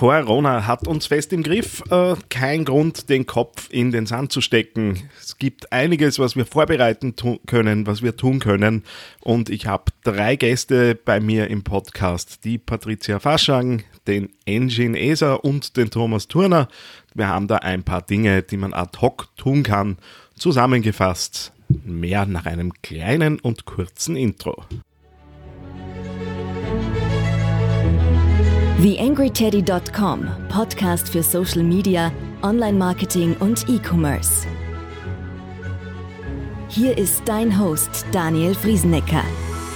Corona hat uns fest im Griff. Kein Grund, den Kopf in den Sand zu stecken. Es gibt einiges, was wir vorbereiten können, was wir tun können. Und ich habe 3 Gäste bei mir im Podcast. Die Patricia Faschang, den Engin Eser und den Thomas Turner. Wir haben da ein paar Dinge, die man ad hoc tun kann. Zusammengefasst, mehr nach einem kleinen und kurzen Intro. TheAngryTeddy.com, Podcast für Social Media, Online-Marketing und E-Commerce. Hier ist dein Host Daniel Friesenecker.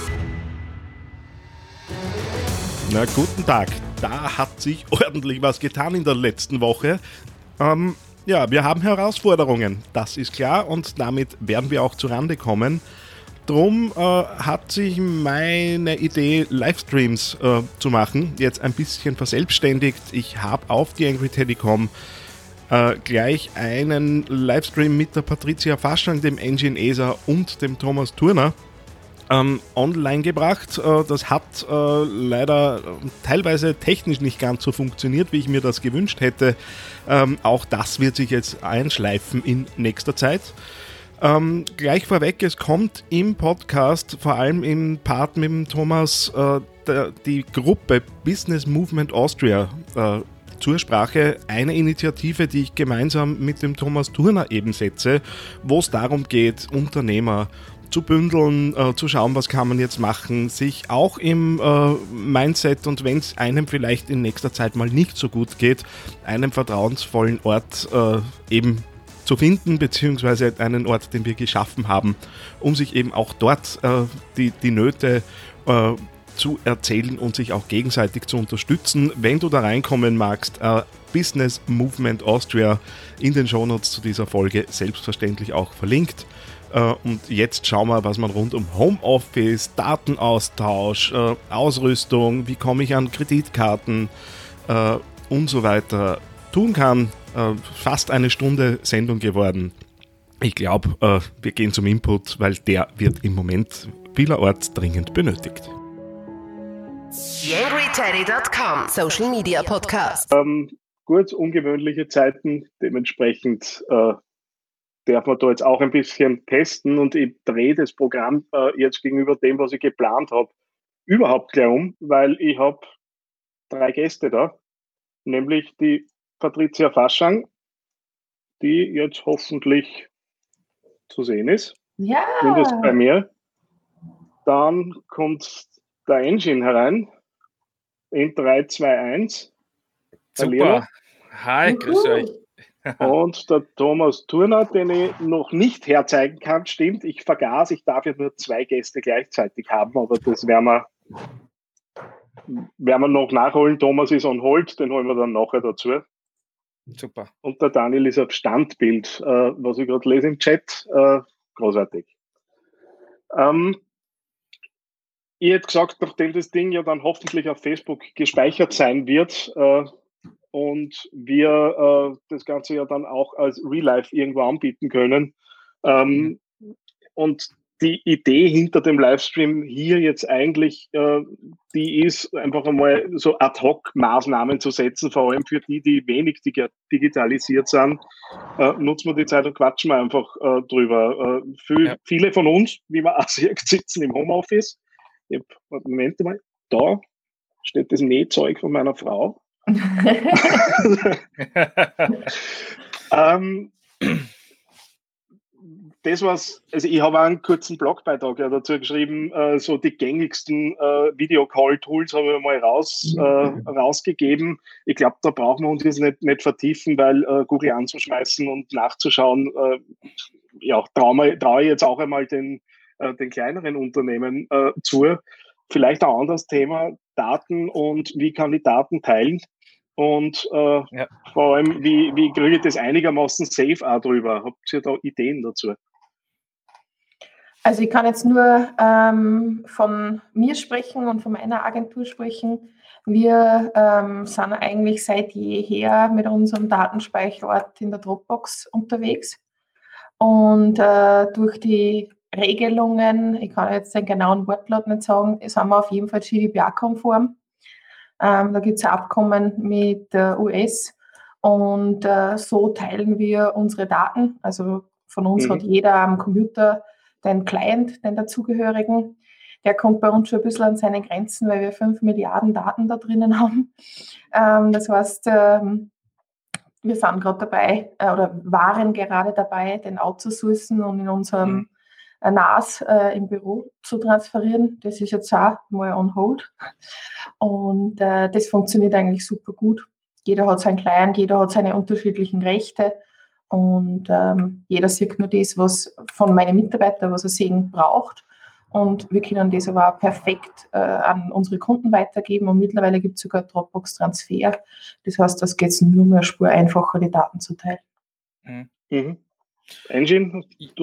Na, guten Tag. Da hat sich ordentlich was getan in der letzten Woche. Wir haben Herausforderungen, das ist klar, und damit werden wir auch zurande kommen. Drum hat sich meine Idee, Livestreams zu machen, jetzt ein bisschen verselbstständigt. Ich habe auf TheAngryTeddy.com gleich einen Livestream mit der Patricia Faschang, dem Engin Eser und dem Thomas Turner online gebracht. Das hat leider teilweise technisch nicht ganz so funktioniert, wie ich mir das gewünscht hätte. Auch das wird sich jetzt einschleifen in nächster Zeit. Gleich vorweg, es kommt im Podcast, vor allem im Part mit dem Thomas, die Gruppe Business Movement Austria zur Sprache. Eine Initiative, die ich gemeinsam mit dem Thomas Turner eben setze, wo es darum geht, Unternehmer zu bündeln, zu schauen, was kann man jetzt machen, sich auch im Mindset und wenn es einem vielleicht in nächster Zeit mal nicht so gut geht, einen vertrauensvollen Ort eben zu finden, beziehungsweise einen Ort, den wir geschaffen haben, um sich eben auch dort die Nöte zu erzählen und sich auch gegenseitig zu unterstützen. Wenn du da reinkommen magst, Business Movement Austria in den Shownotes zu dieser Folge selbstverständlich auch verlinkt. Und jetzt schauen wir, was man rund um Homeoffice, Datenaustausch, Ausrüstung, wie komme ich an Kreditkarten und so weiter tun kann. Fast eine Stunde Sendung geworden. Ich glaube, wir gehen zum Input, weil der wird im Moment vielerorts dringend benötigt. TheAngryTeddy.com, Social Media Podcast. Gut, ungewöhnliche Zeiten, dementsprechend darf man da jetzt auch ein bisschen testen und ich drehe das Programm jetzt gegenüber dem, was ich geplant habe, überhaupt gleich um, weil ich habe 3 Gäste da, nämlich die Patricia Faschang, die jetzt hoffentlich zu sehen ist. Ja. Zumindest bei mir. Dann kommt der Engin herein in 3, 2, 1. Super. Hi, grüß euch. Und der Thomas Turner, den ich noch nicht herzeigen kann, stimmt, ich vergaß, ich darf ja nur 2 Gäste gleichzeitig haben, aber das werden wir noch nachholen. Thomas ist on hold, den holen wir dann nachher dazu. Super. Und der Daniel ist auf Standbild, was ich gerade lese im Chat. Großartig. Ich hätte gesagt, nachdem das Ding ja dann hoffentlich auf Facebook gespeichert sein wird und wir das Ganze ja dann auch als Real Life irgendwo anbieten können. Und die Idee hinter dem Livestream hier jetzt eigentlich, die ist einfach einmal so Ad-Hoc-Maßnahmen zu setzen, vor allem für die, die wenig digitalisiert sind. Nutzen wir die Zeit und quatschen wir einfach drüber. Viele von uns, wie man auch sieht, sitzen im Homeoffice. Moment mal, da steht das Nähzeug von meiner Frau. Das war's, also ich habe auch einen kurzen Blogbeitrag dazu geschrieben, so die gängigsten Videocall-Tools habe ich mal rausgegeben. Ich glaube, da brauchen wir uns jetzt nicht vertiefen, weil Google anzuschmeißen und nachzuschauen, traue ich jetzt auch einmal den kleineren Unternehmen zu. Vielleicht ein anderes Thema, Daten und wie kann ich Daten teilen und vor allem, wie kriege ich das einigermaßen safe auch drüber? Habt ihr da Ideen dazu? Also ich kann jetzt nur von mir sprechen und von meiner Agentur sprechen. Wir sind eigentlich seit jeher mit unserem Datenspeicherort in der Dropbox unterwegs. Und durch die Regelungen, ich kann jetzt den genauen Wortlaut nicht sagen, sind wir auf jeden Fall GDPR-konform. Da gibt es ein Abkommen mit der US und so teilen wir unsere Daten. Also von uns hat jeder am Computer den Client, den dazugehörigen. Der kommt bei uns schon ein bisschen an seine Grenzen, weil wir 5 Milliarden Daten da drinnen haben. Das heißt, wir sind gerade dabei oder waren gerade dabei, den outzusourcen und in unserem NAS im Büro zu transferieren. Das ist jetzt auch mal on hold. Und das funktioniert eigentlich super gut. Jeder hat seinen Client, jeder hat seine unterschiedlichen Rechte und jeder sieht nur das, was von meinen Mitarbeitern, was er sehen braucht. Und wir können das aber auch perfekt an unsere Kunden weitergeben. Und mittlerweile gibt es sogar Dropbox-Transfer. Das heißt, das geht nur mehr Spur einfacher, die Daten zu teilen. Engine?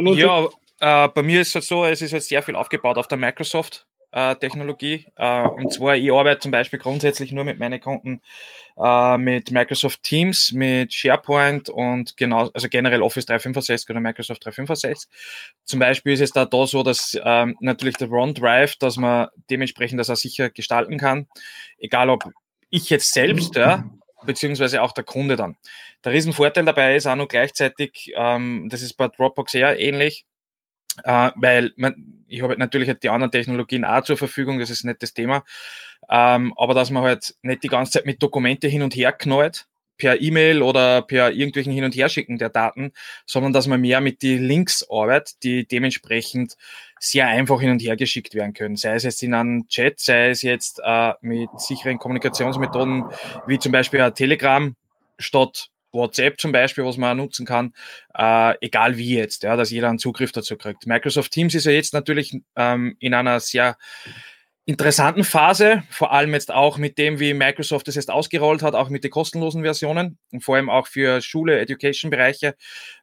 Bei mir ist es so, es ist jetzt sehr viel aufgebaut auf der Microsoft-Technologie. Und zwar, ich arbeite zum Beispiel grundsätzlich nur mit meinen Kunden mit Microsoft Teams, mit SharePoint und also generell Office 365 oder Microsoft 365. Zum Beispiel ist es da so, dass natürlich der OneDrive, dass man dementsprechend das auch sicher gestalten kann, egal ob ich jetzt selbst, beziehungsweise auch der Kunde dann. Der Riesenvorteil dabei ist auch noch gleichzeitig, das ist bei Dropbox eher ähnlich, weil ich habe natürlich die anderen Technologien auch zur Verfügung, das ist nicht das Thema, aber dass man halt nicht die ganze Zeit mit Dokumente hin und her knallt, per E-Mail oder per irgendwelchen Hin- und Herschicken der Daten, sondern dass man mehr mit die Links arbeitet, die dementsprechend sehr einfach hin und her geschickt werden können. Sei es jetzt in einem Chat, sei es jetzt mit sicheren Kommunikationsmethoden, wie zum Beispiel Telegram statt WhatsApp zum Beispiel, was man auch nutzen kann, egal wie jetzt, dass jeder einen Zugriff dazu kriegt. Microsoft Teams ist ja jetzt natürlich in einer sehr interessanten Phase, vor allem jetzt auch mit dem, wie Microsoft das jetzt ausgerollt hat, auch mit den kostenlosen Versionen und vor allem auch für Schule, Education-Bereiche,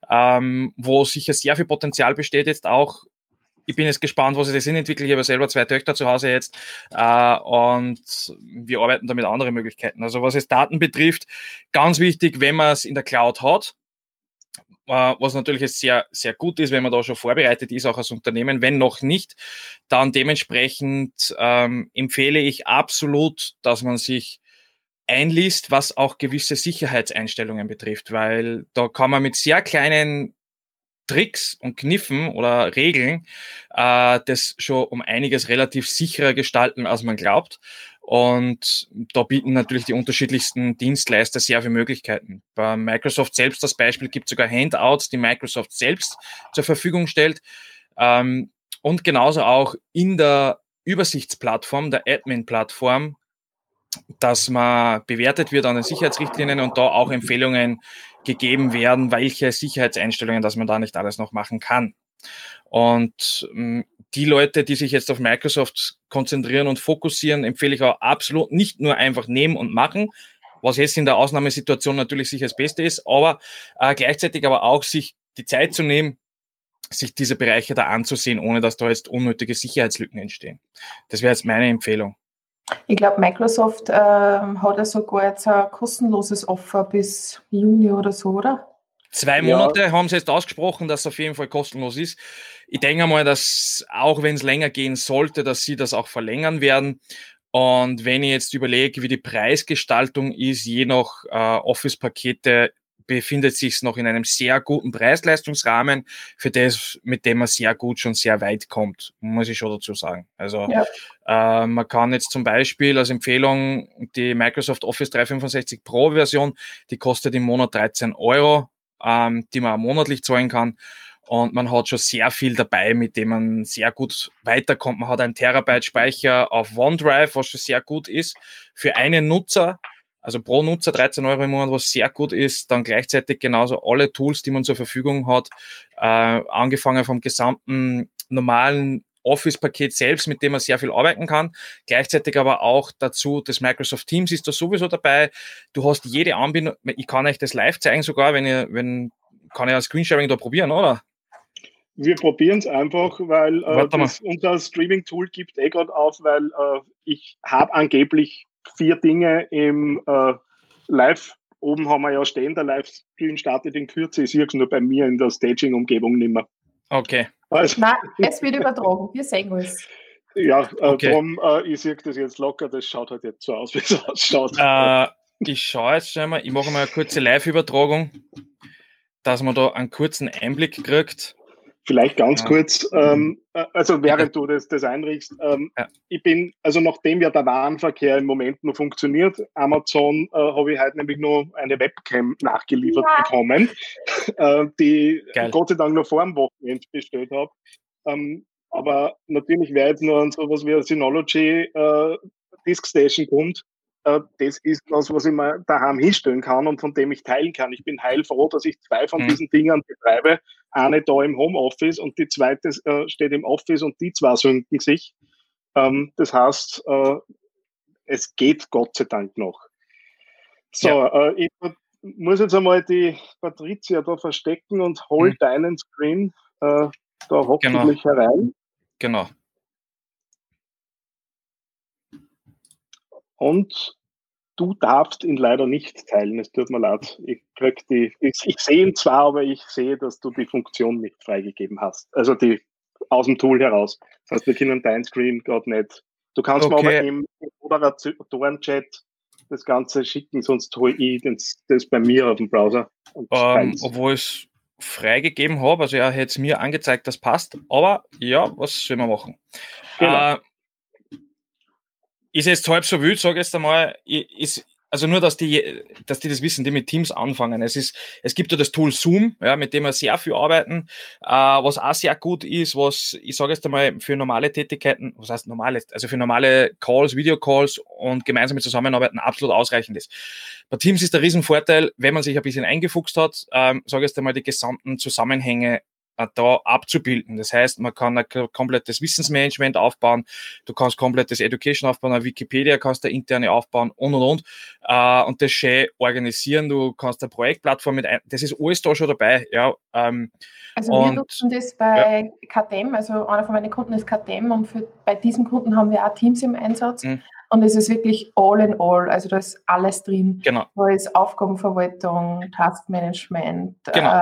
wo sicher sehr viel Potenzial besteht jetzt auch. Ich bin jetzt gespannt, was sie das entwickelt. Ich habe selber 2 Töchter zu Hause jetzt und wir arbeiten da mit anderen Möglichkeiten. Also was es Daten betrifft, ganz wichtig, wenn man es in der Cloud hat, was natürlich jetzt sehr, sehr gut ist, wenn man da schon vorbereitet ist, auch als Unternehmen. Wenn noch nicht, dann dementsprechend empfehle ich absolut, dass man sich einliest, was auch gewisse Sicherheitseinstellungen betrifft, weil da kann man mit sehr kleinen Tricks und Kniffen oder Regeln das schon um einiges relativ sicherer gestalten, als man glaubt. Und da bieten natürlich die unterschiedlichsten Dienstleister sehr viele Möglichkeiten. Bei Microsoft selbst das Beispiel gibt sogar Handouts, die Microsoft selbst zur Verfügung stellt. Und genauso auch in der Übersichtsplattform, der Admin-Plattform, dass man bewertet wird an den Sicherheitsrichtlinien und da auch Empfehlungen gegeben werden, welche Sicherheitseinstellungen, dass man da nicht alles noch machen kann. Und die Leute, die sich jetzt auf Microsoft konzentrieren und fokussieren, empfehle ich auch absolut nicht nur einfach nehmen und machen, was jetzt in der Ausnahmesituation natürlich sicher das Beste ist, aber gleichzeitig aber auch sich die Zeit zu nehmen, sich diese Bereiche da anzusehen, ohne dass da jetzt unnötige Sicherheitslücken entstehen. Das wäre jetzt meine Empfehlung. Ich glaube, Microsoft hat ja sogar jetzt ein kostenloses Offer bis Juni oder so, oder? 2 Monate haben sie jetzt ausgesprochen, dass es auf jeden Fall kostenlos ist. Ich denke mal, dass auch wenn es länger gehen sollte, dass sie das auch verlängern werden. Und wenn ich jetzt überlege, wie die Preisgestaltung ist, je nach Office-Pakete, befindet sich es noch in einem sehr guten Preis-Leistungsrahmen, für das, mit dem man sehr gut schon sehr weit kommt, muss ich schon dazu sagen. Also man kann jetzt zum Beispiel als Empfehlung die Microsoft Office 365 Pro Version, die kostet im Monat 13 €, die man auch monatlich zahlen kann. Und man hat schon sehr viel dabei, mit dem man sehr gut weiterkommt. Man hat 1 Terabyte Speicher auf OneDrive, was schon sehr gut ist. Für einen Nutzer, also pro Nutzer 13 € im Monat, was sehr gut ist. Dann gleichzeitig genauso alle Tools, die man zur Verfügung hat, angefangen vom gesamten normalen Office-Paket selbst, mit dem man sehr viel arbeiten kann. Gleichzeitig aber auch dazu, das Microsoft Teams ist da sowieso dabei. Du hast jede Anbindung, ich kann euch das live zeigen sogar, kann ich ein Screensharing da probieren, oder? Wir probieren es einfach, weil unser Streaming-Tool gibt gerade auf, weil ich habe angeblich 4 Dinge im Live. Oben haben wir ja stehen, der Livestream startet in Kürze. Ich sehe es nur bei mir in der Staging-Umgebung nicht mehr. Okay. Also. Nein, es wird übertragen. Wir sehen es. Ja, Okay. darum, ich sehe das jetzt locker, das schaut halt jetzt so aus, wie es ausschaut. Ich schaue jetzt schon mal, ich mache mal eine kurze Live-Übertragung, dass man da einen kurzen Einblick kriegt. Vielleicht ganz Ja. kurz, also während du das einrichst, Ja. ich bin, also nachdem ja der Warenverkehr im Moment noch funktioniert, Amazon, habe ich heute nämlich nur eine Webcam nachgeliefert bekommen, die Geil. Gott sei Dank noch vor dem Wochenende bestellt habe. Aber natürlich, wer jetzt nur an sowas wie eine Synology Diskstation kommt, das ist was ich mir daheim hinstellen kann und von dem ich teilen kann. Ich bin heilfroh, dass ich 2 von diesen Dingern betreibe. Eine da im Homeoffice und die zweite steht im Office und die 2 synken sich. Das heißt, es geht Gott sei Dank noch. So, ich muss jetzt einmal die Patricia da verstecken und hol deinen Screen da hoffentlich herein. Genau. Und du darfst ihn leider nicht teilen, es tut mir leid. Ich sehe ihn zwar, aber ich sehe, dass du die Funktion nicht freigegeben hast. Also die aus dem Tool heraus. Das heißt, wir können dein Screen gerade nicht. Du kannst mir aber im Moderatoren-Chat das Ganze schicken, sonst hole ich das bei mir auf dem Browser. Obwohl ich es freigegeben habe, also er hätte es mir angezeigt, das passt. Aber ja, was soll man machen? Genau. Ist jetzt halb so wild, sage ich jetzt einmal, also nur, dass die das wissen, die mit Teams anfangen. Es gibt ja das Tool Zoom, ja, mit dem wir sehr viel arbeiten, was auch sehr gut ist, was, ich sage jetzt einmal, für normale Tätigkeiten, was heißt normale, also für normale Calls, Videocalls und gemeinsame Zusammenarbeiten absolut ausreichend ist. Bei Teams ist der Riesenvorteil, wenn man sich ein bisschen eingefuchst hat, sage ich jetzt einmal, die gesamten Zusammenhänge da abzubilden. Das heißt, man kann ein komplettes Wissensmanagement aufbauen, du kannst komplettes Education aufbauen, eine Wikipedia kannst du interne aufbauen und das schön organisieren. Du kannst eine Projektplattform das ist alles da schon dabei. Ja, also wir nutzen das bei KTM, also einer von meinen Kunden ist KTM und bei diesem Kunden haben wir auch Teams im Einsatz. Und es ist wirklich all in all, also da ist alles drin. Genau. Da ist Aufgabenverwaltung, Taskmanagement,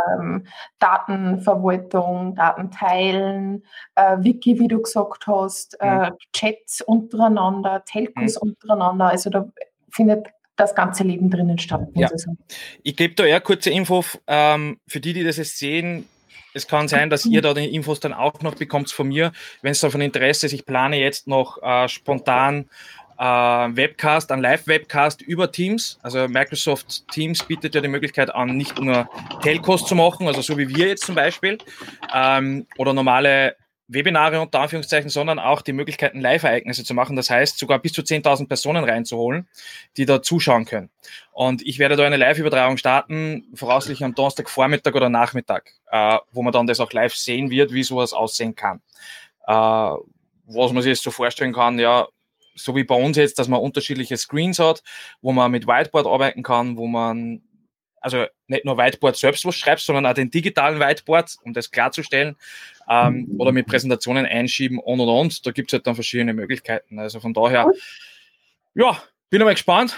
Datenverwaltung, Datenteilen, Wiki, wie du gesagt hast, Chats untereinander, Telcos untereinander, also da findet das ganze Leben drinnen statt. Ich gebe da eher eine kurze Info für die das jetzt sehen. Es kann sein, dass ihr da die Infos dann auch noch bekommt von mir, wenn es da von Interesse ist. Ich plane jetzt noch spontan Webcast, einen Live-Webcast über Teams. Also Microsoft Teams bietet ja die Möglichkeit an, nicht nur Telcos zu machen, also so wie wir jetzt zum Beispiel, oder normale Webinare unter Anführungszeichen, sondern auch die Möglichkeiten, Live-Ereignisse zu machen. Das heißt, sogar bis zu 10.000 Personen reinzuholen, die da zuschauen können. Und ich werde da eine Live-Übertragung starten, voraussichtlich am Donnerstag, Vormittag oder Nachmittag, wo man dann das auch live sehen wird, wie sowas aussehen kann. Was man sich jetzt so vorstellen kann, ja, so wie bei uns jetzt, dass man unterschiedliche Screens hat, wo man mit Whiteboard arbeiten kann, wo man also nicht nur Whiteboard selbst was schreibst, sondern auch den digitalen Whiteboard, um das klarzustellen, oder mit Präsentationen einschieben und. Da gibt es halt dann verschiedene Möglichkeiten. Also von daher, ja, bin aber gespannt.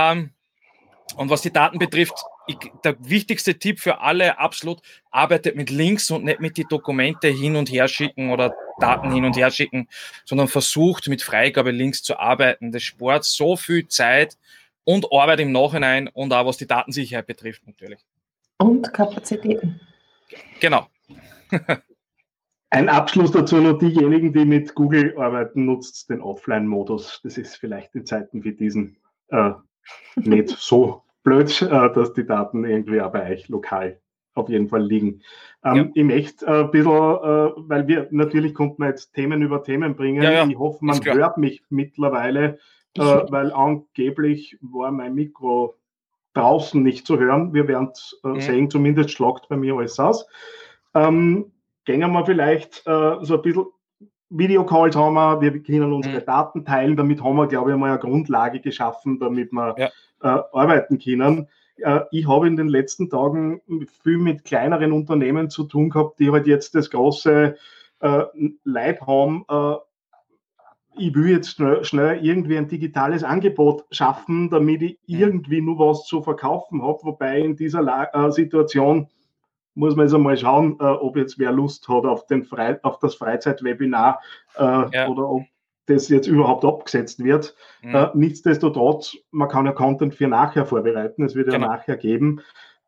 Und was die Daten betrifft, der wichtigste Tipp für alle absolut, arbeitet mit Links und nicht mit die Dokumente hin und her schicken oder Daten hin und her schicken, sondern versucht mit Freigabelinks zu arbeiten. Das spart so viel Zeit und Arbeit im Nachhinein und auch was die Datensicherheit betrifft natürlich. Und Kapazitäten. Genau. Ein Abschluss dazu noch: Diejenigen, die mit Google arbeiten, nutzt den Offline-Modus. Das ist vielleicht in Zeiten wie diesen nicht so blöd, dass die Daten irgendwie auch bei euch lokal auf jeden Fall liegen. Ich möchte ein bisschen, weil wir natürlich konnten jetzt Themen über Themen bringen. Ja, ich hoffe, man hört mich mittlerweile, weil angeblich war mein Mikro draußen nicht zu hören. Wir werden sehen, zumindest schlagt bei mir alles aus. Gehen wir vielleicht so ein bisschen Videocalls haben wir können unsere Daten teilen, damit haben wir, glaube ich, mal eine Grundlage geschaffen, damit wir arbeiten können. Ich habe in den letzten Tagen viel mit kleineren Unternehmen zu tun gehabt, die halt jetzt das große Leid haben. Ich will jetzt schnell irgendwie ein digitales Angebot schaffen, damit ich irgendwie nur was zu verkaufen habe, wobei in dieser Situation muss man jetzt einmal schauen, ob jetzt wer Lust hat auf das Freizeitwebinar oder ob das jetzt überhaupt abgesetzt wird. Nichtsdestotrotz, man kann ja Content für nachher vorbereiten, es wird ja nachher geben.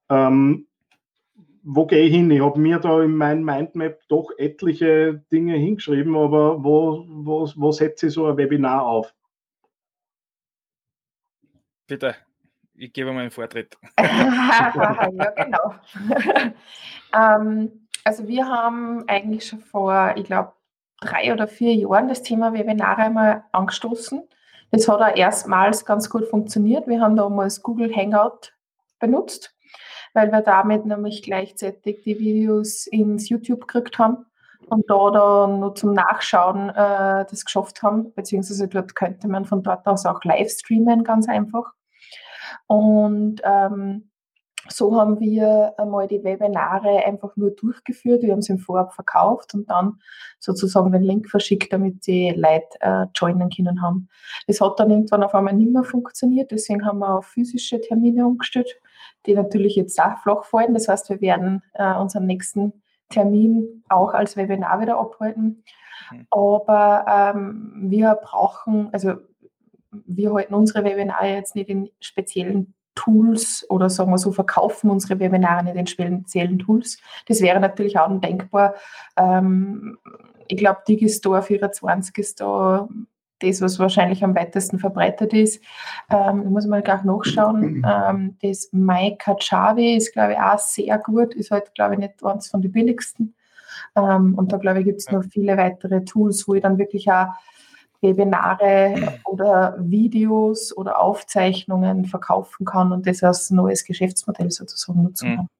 Wo gehe ich hin? Ich habe mir da in meinem Mindmap doch etliche Dinge hingeschrieben, aber wo setze ich so ein Webinar auf? Bitte, ich gebe mal einen Vortritt. Ja, genau. Also wir haben eigentlich schon vor, ich glaube, 3 oder 4 Jahren das Thema Webinare einmal angestoßen. Das hat auch erstmals ganz gut funktioniert. Wir haben damals Google Hangout benutzt, weil wir damit nämlich gleichzeitig die Videos ins YouTube gekriegt haben und da dann nur zum Nachschauen das geschafft haben, beziehungsweise dort könnte man von dort aus auch live streamen, ganz einfach. Und so haben wir einmal die Webinare einfach nur durchgeführt. Wir haben sie im Vorab verkauft und dann sozusagen den Link verschickt, damit die Leute joinen können haben. Das hat dann irgendwann auf einmal nicht mehr funktioniert, deswegen haben wir auf physische Termine umgestellt, die natürlich jetzt auch flach fallen. Das heißt, wir werden unseren nächsten Termin auch als Webinar wieder abhalten. Aber wir halten unsere Webinare jetzt nicht in speziellen Tools oder sagen wir so, verkaufen unsere Webinare nicht in speziellen Tools. Das wäre natürlich auch undenkbar. Ich glaube, Digistore 24 ist da das, was wahrscheinlich am weitesten verbreitet ist. Ich muss mal gleich nachschauen. Das MyKajabi ist, glaube ich, auch sehr gut. Ist halt, glaube ich, nicht eins von den billigsten. Und da, glaube ich, gibt es noch viele weitere Tools, wo ich dann wirklich auch Webinare oder Videos oder Aufzeichnungen verkaufen kann und das als neues Geschäftsmodell sozusagen nutzen kann.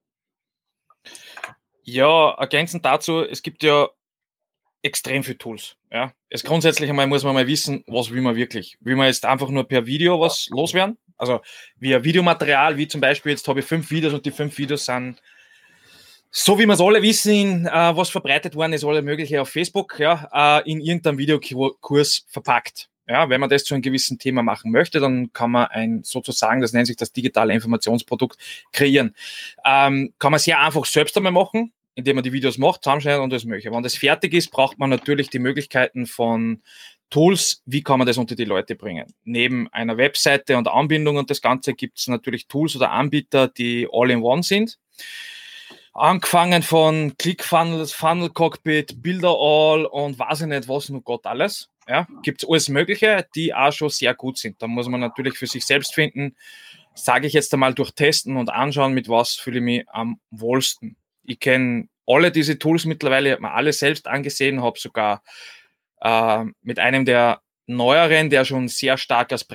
Ja, ergänzend dazu, es gibt ja extrem viele Tools. Ja. Grundsätzlich einmal muss man mal wissen, was will man wirklich. Will man jetzt einfach nur per Video was loswerden? Also wie ein Videomaterial, wie zum Beispiel, jetzt habe ich 5 Videos und die 5 Videos sind, so wie wir es alle wissen, was verbreitet worden ist, alles Mögliche auf Facebook, ja, in irgendeinem Videokurs verpackt. Ja, wenn man das zu einem gewissen Thema machen möchte, dann kann man sozusagen, das nennt sich das digitale Informationsprodukt, kreieren. Kann man sehr einfach selbst einmal machen, indem man die Videos macht, zusammenschneidet und das mögliche. Wenn das fertig ist, braucht man natürlich die Möglichkeiten von Tools, wie kann man das unter die Leute bringen. Neben einer Webseite und Anbindung und das Ganze gibt es natürlich Tools oder Anbieter, die all-in-one sind. Angefangen von ClickFunnels, Funnel Cockpit, Builderall und weiß ich nicht was, nur Gott alles. Ja, gibt es alles Mögliche, die auch schon sehr gut sind. Da muss man natürlich für sich selbst finden, sage ich jetzt einmal durch Testen und anschauen, mit was fühle ich mich am wohlsten. Ich kenne alle diese Tools mittlerweile, habe mir alle selbst angesehen, habe sogar mit einem der neueren, der schon sehr stark als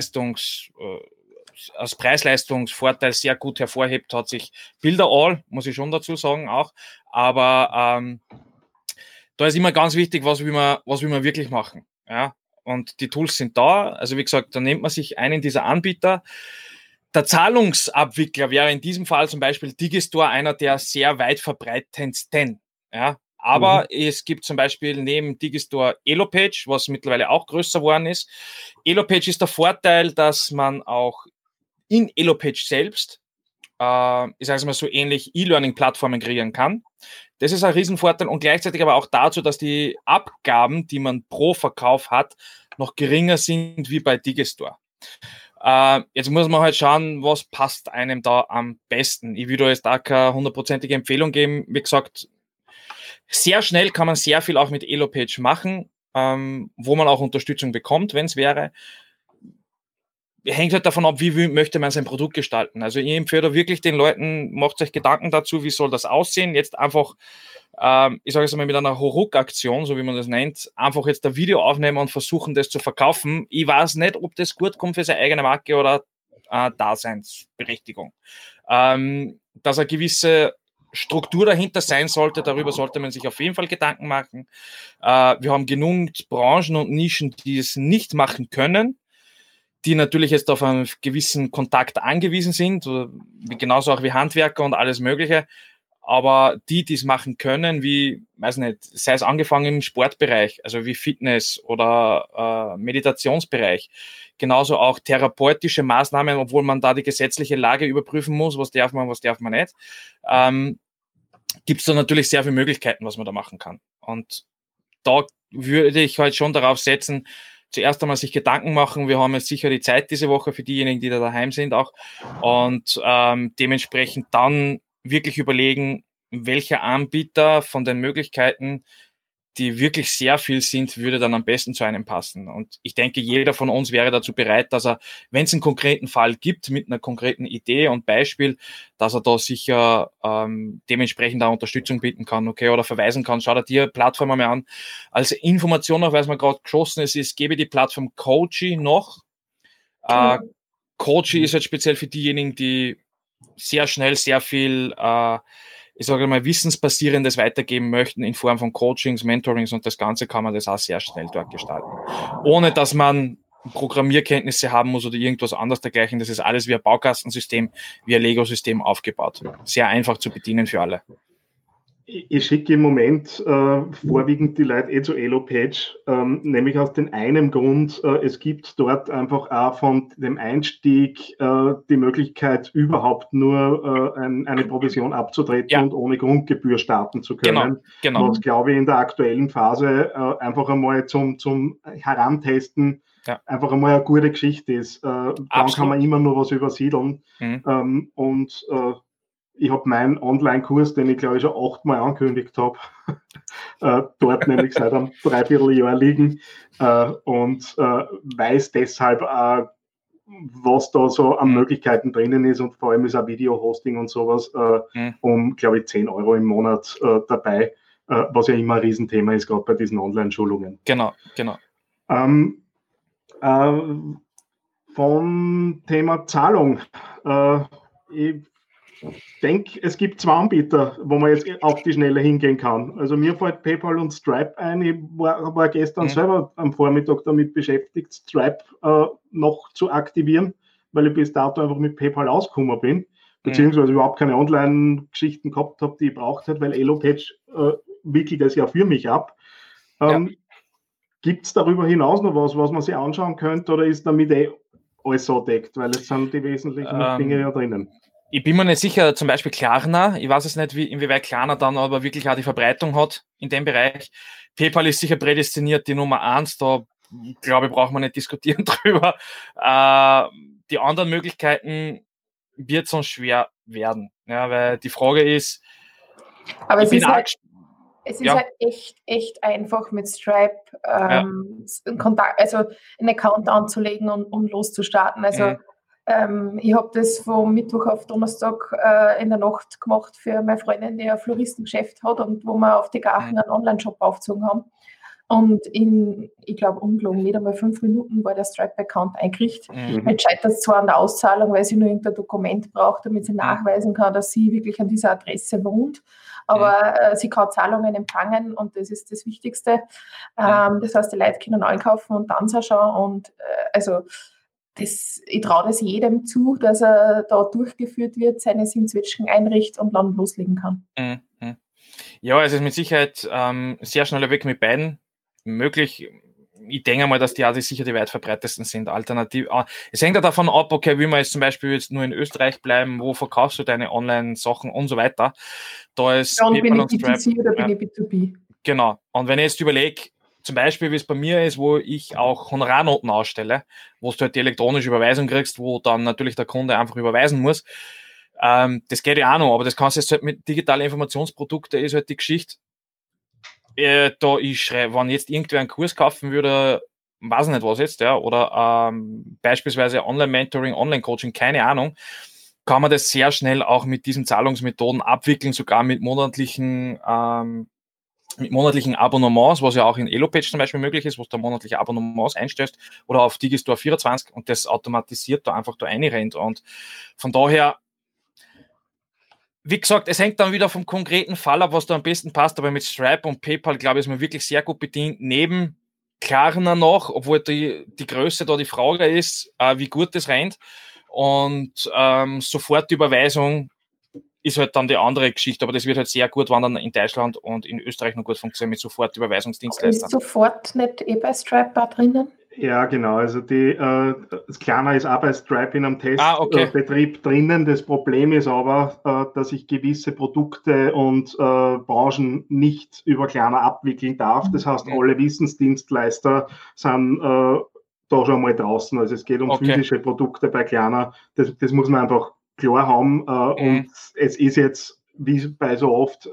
Preis-Leistungs-Vorteil sehr gut hervorhebt, hat sich Builderall, muss ich schon dazu sagen, auch. Aber da ist immer ganz wichtig, was will man wirklich machen. Ja? Und die Tools sind da. Also wie gesagt, da nimmt man sich einen dieser Anbieter. Der Zahlungsabwickler wäre in diesem Fall zum Beispiel Digistore einer der sehr weit verbreitendsten. Ja? Aber es gibt zum Beispiel neben Digistore Elopage, was mittlerweile auch größer geworden ist. Elopage ist der Vorteil, dass man auch in Elopage selbst, ich sage es mal so ähnlich, E-Learning-Plattformen kreieren kann. Das ist ein Riesenvorteil und gleichzeitig aber auch dazu, dass die Abgaben, die man pro Verkauf hat, noch geringer sind wie bei Digistore. Jetzt muss man halt schauen, was passt einem da am besten. Ich will da jetzt auch keine 100%ige Empfehlung geben. Wie gesagt, sehr schnell kann man sehr viel auch mit Elopage machen, wo man auch Unterstützung bekommt, wenn es wäre. Hängt halt davon ab, wie möchte man sein Produkt gestalten. Also ich empfehle da wirklich den Leuten, macht euch Gedanken dazu, wie soll das aussehen. Jetzt einfach, ich sage es mal mit einer Hauruck-Aktion, so wie man das nennt, einfach jetzt ein Video aufnehmen und versuchen, das zu verkaufen. Ich weiß nicht, ob das gut kommt für seine eigene Marke oder Daseinsberechtigung. Dass eine gewisse Struktur dahinter sein sollte, darüber sollte man sich auf jeden Fall Gedanken machen. Wir haben genug Branchen und Nischen, die es nicht machen können, die natürlich jetzt auf einen gewissen Kontakt angewiesen sind, genauso auch wie Handwerker und alles Mögliche. Aber die es machen können, wie, weiß nicht, sei es angefangen im Sportbereich, also wie Fitness oder Meditationsbereich, genauso auch therapeutische Maßnahmen, obwohl man da die gesetzliche Lage überprüfen muss, was darf man nicht, gibt es da natürlich sehr viele Möglichkeiten, was man da machen kann. Und da würde ich halt schon darauf setzen, zuerst einmal sich Gedanken machen. Wir haben jetzt sicher die Zeit diese Woche für diejenigen, die da daheim sind auch. Und dementsprechend dann wirklich überlegen, welcher Anbieter von den Möglichkeiten, die wirklich sehr viel sind, würde dann am besten zu einem passen. Und ich denke, jeder von uns wäre dazu bereit, dass er, wenn es einen konkreten Fall gibt, mit einer konkreten Idee und Beispiel, dass er da sicher dementsprechend auch Unterstützung bieten kann, okay, oder verweisen kann. Schau dir die Plattform einmal an. Als Information noch, weil es mir gerade geschossen ist, es gebe die Plattform Coachy noch. Coachy ist halt speziell für diejenigen, die sehr schnell sehr viel ich sage mal, Wissensbasierendes weitergeben möchten in Form von Coachings, Mentorings und das Ganze kann man das auch sehr schnell dort gestalten. Ohne, dass man Programmierkenntnisse haben muss oder irgendwas anderes dergleichen. Das ist alles wie ein Baukastensystem, wie ein Lego-System aufgebaut. Sehr einfach zu bedienen für alle. Ich schicke im Moment vorwiegend die Leute zu Elo-Page, nämlich aus dem einen Grund, es gibt dort einfach auch von dem Einstieg die Möglichkeit, überhaupt nur eine Provision abzutreten und ohne Grundgebühr starten zu können. Genau. Was, glaube ich, in der aktuellen Phase einfach einmal zum Herantesten einfach einmal eine gute Geschichte ist. Dann kann man immer nur was übersiedeln. Und ich habe meinen Online-Kurs, den ich glaube ich schon 8-mal angekündigt habe, dort nämlich seit einem Dreivierteljahr liegen und weiß deshalb was da so an Möglichkeiten drinnen ist und vor allem ist auch Video-Hosting und sowas um, glaube ich, 10 € im Monat dabei, was ja immer ein Riesenthema ist, gerade bei diesen Online-Schulungen. Genau. Vom Thema Zahlung. Ich denke, es gibt 2 Anbieter, wo man jetzt auf die Schnelle hingehen kann. Also mir fällt PayPal und Stripe ein. Ich war gestern selber am Vormittag damit beschäftigt, Stripe noch zu aktivieren, weil ich bis dato einfach mit PayPal ausgekommen bin, beziehungsweise überhaupt keine Online-Geschichten gehabt habe, die ich braucht hätte, weil Elo-Page wickelt das ja für mich ab. Gibt es darüber hinaus noch was man sich anschauen könnte, oder ist damit alles so deckt, weil es sind die wesentlichen Dinge ja drinnen? Ich bin mir nicht sicher, zum Beispiel Klarna, ich weiß es nicht, inwieweit Klarna dann aber wirklich auch die Verbreitung hat in dem Bereich. PayPal ist sicher prädestiniert, die Nummer 1, da glaube ich, braucht man nicht diskutieren drüber. Die anderen Möglichkeiten wird sonst schwer werden, ja, weil die Frage ist, aber es ist halt echt einfach mit Stripe Kontakt, also einen Account anzulegen und loszustarten. Also ich habe das von Mittwoch auf Donnerstag in der Nacht gemacht für meine Freundin, die ein Floristengeschäft hat und wo wir auf die Gachen einen Online-Shop aufgezogen haben. Und ich glaube, ungelogen, nicht einmal 5 Minuten war der Stripe-Account eingerichtet. Jetzt scheitert es zwar an der Auszahlung, weil sie nur irgendein Dokument braucht, damit sie nachweisen kann, dass sie wirklich an dieser Adresse wohnt. Aber sie kann Zahlungen empfangen und das ist das Wichtigste. Das heißt, die Leute können einkaufen und dann schauen. Und ich traue das jedem zu, dass er da durchgeführt wird, seine SIM-Zwetschgen einrichtet und dann loslegen kann. Ja, es ist mit Sicherheit sehr schneller Weg mit beiden möglich. Ich denke mal, dass die sicher die weit verbreitetsten sind. Alternativ. Es hängt ja davon ab, okay, will man jetzt zum Beispiel jetzt nur in Österreich bleiben, wo verkaufst du deine Online-Sachen und so weiter. Da ist und bin ich B2C oder bin ich B2B? Genau. Und wenn ich jetzt überlege, zum Beispiel, wie es bei mir ist, wo ich auch Honorarnoten ausstelle, wo du halt die elektronische Überweisung kriegst, wo dann natürlich der Kunde einfach überweisen muss. Das geht ja auch noch, aber das kannst du jetzt halt mit digitalen Informationsprodukten, ist halt die Geschichte. Wenn jetzt irgendwer einen Kurs kaufen würde, weiß ich nicht was jetzt, oder beispielsweise Online-Mentoring, Online-Coaching, keine Ahnung, kann man das sehr schnell auch mit diesen Zahlungsmethoden abwickeln, sogar mit monatlichen Abonnements, was ja auch in Elo-Page zum Beispiel möglich ist, wo du monatliche Abonnements einstellst, oder auf Digistore 24 und das automatisiert da einfach da reinrennt. Und von daher, wie gesagt, es hängt dann wieder vom konkreten Fall ab, was da am besten passt, aber mit Stripe und PayPal, glaube ich, ist man wirklich sehr gut bedient, neben Klarna noch, obwohl die Größe da die Frage ist, wie gut das rennt, und Sofortüberweisung ist halt dann die andere Geschichte, aber das wird halt sehr gut wandern in Deutschland und in Österreich noch gut funktionieren mit Sofortüberweisungsdienstleistern. Ist sofort nicht bei Stripe drinnen? Ja, genau. Also das Klarna ist auch bei Stripe in einem Testbetrieb drinnen. Das Problem ist aber, dass ich gewisse Produkte und Branchen nicht über Klarna abwickeln darf. Das heißt, alle Wissensdienstleister sind da schon mal draußen. Also es geht um physische Produkte bei Klarna. Das muss man einfach klar haben. Und es ist jetzt, wie so oft,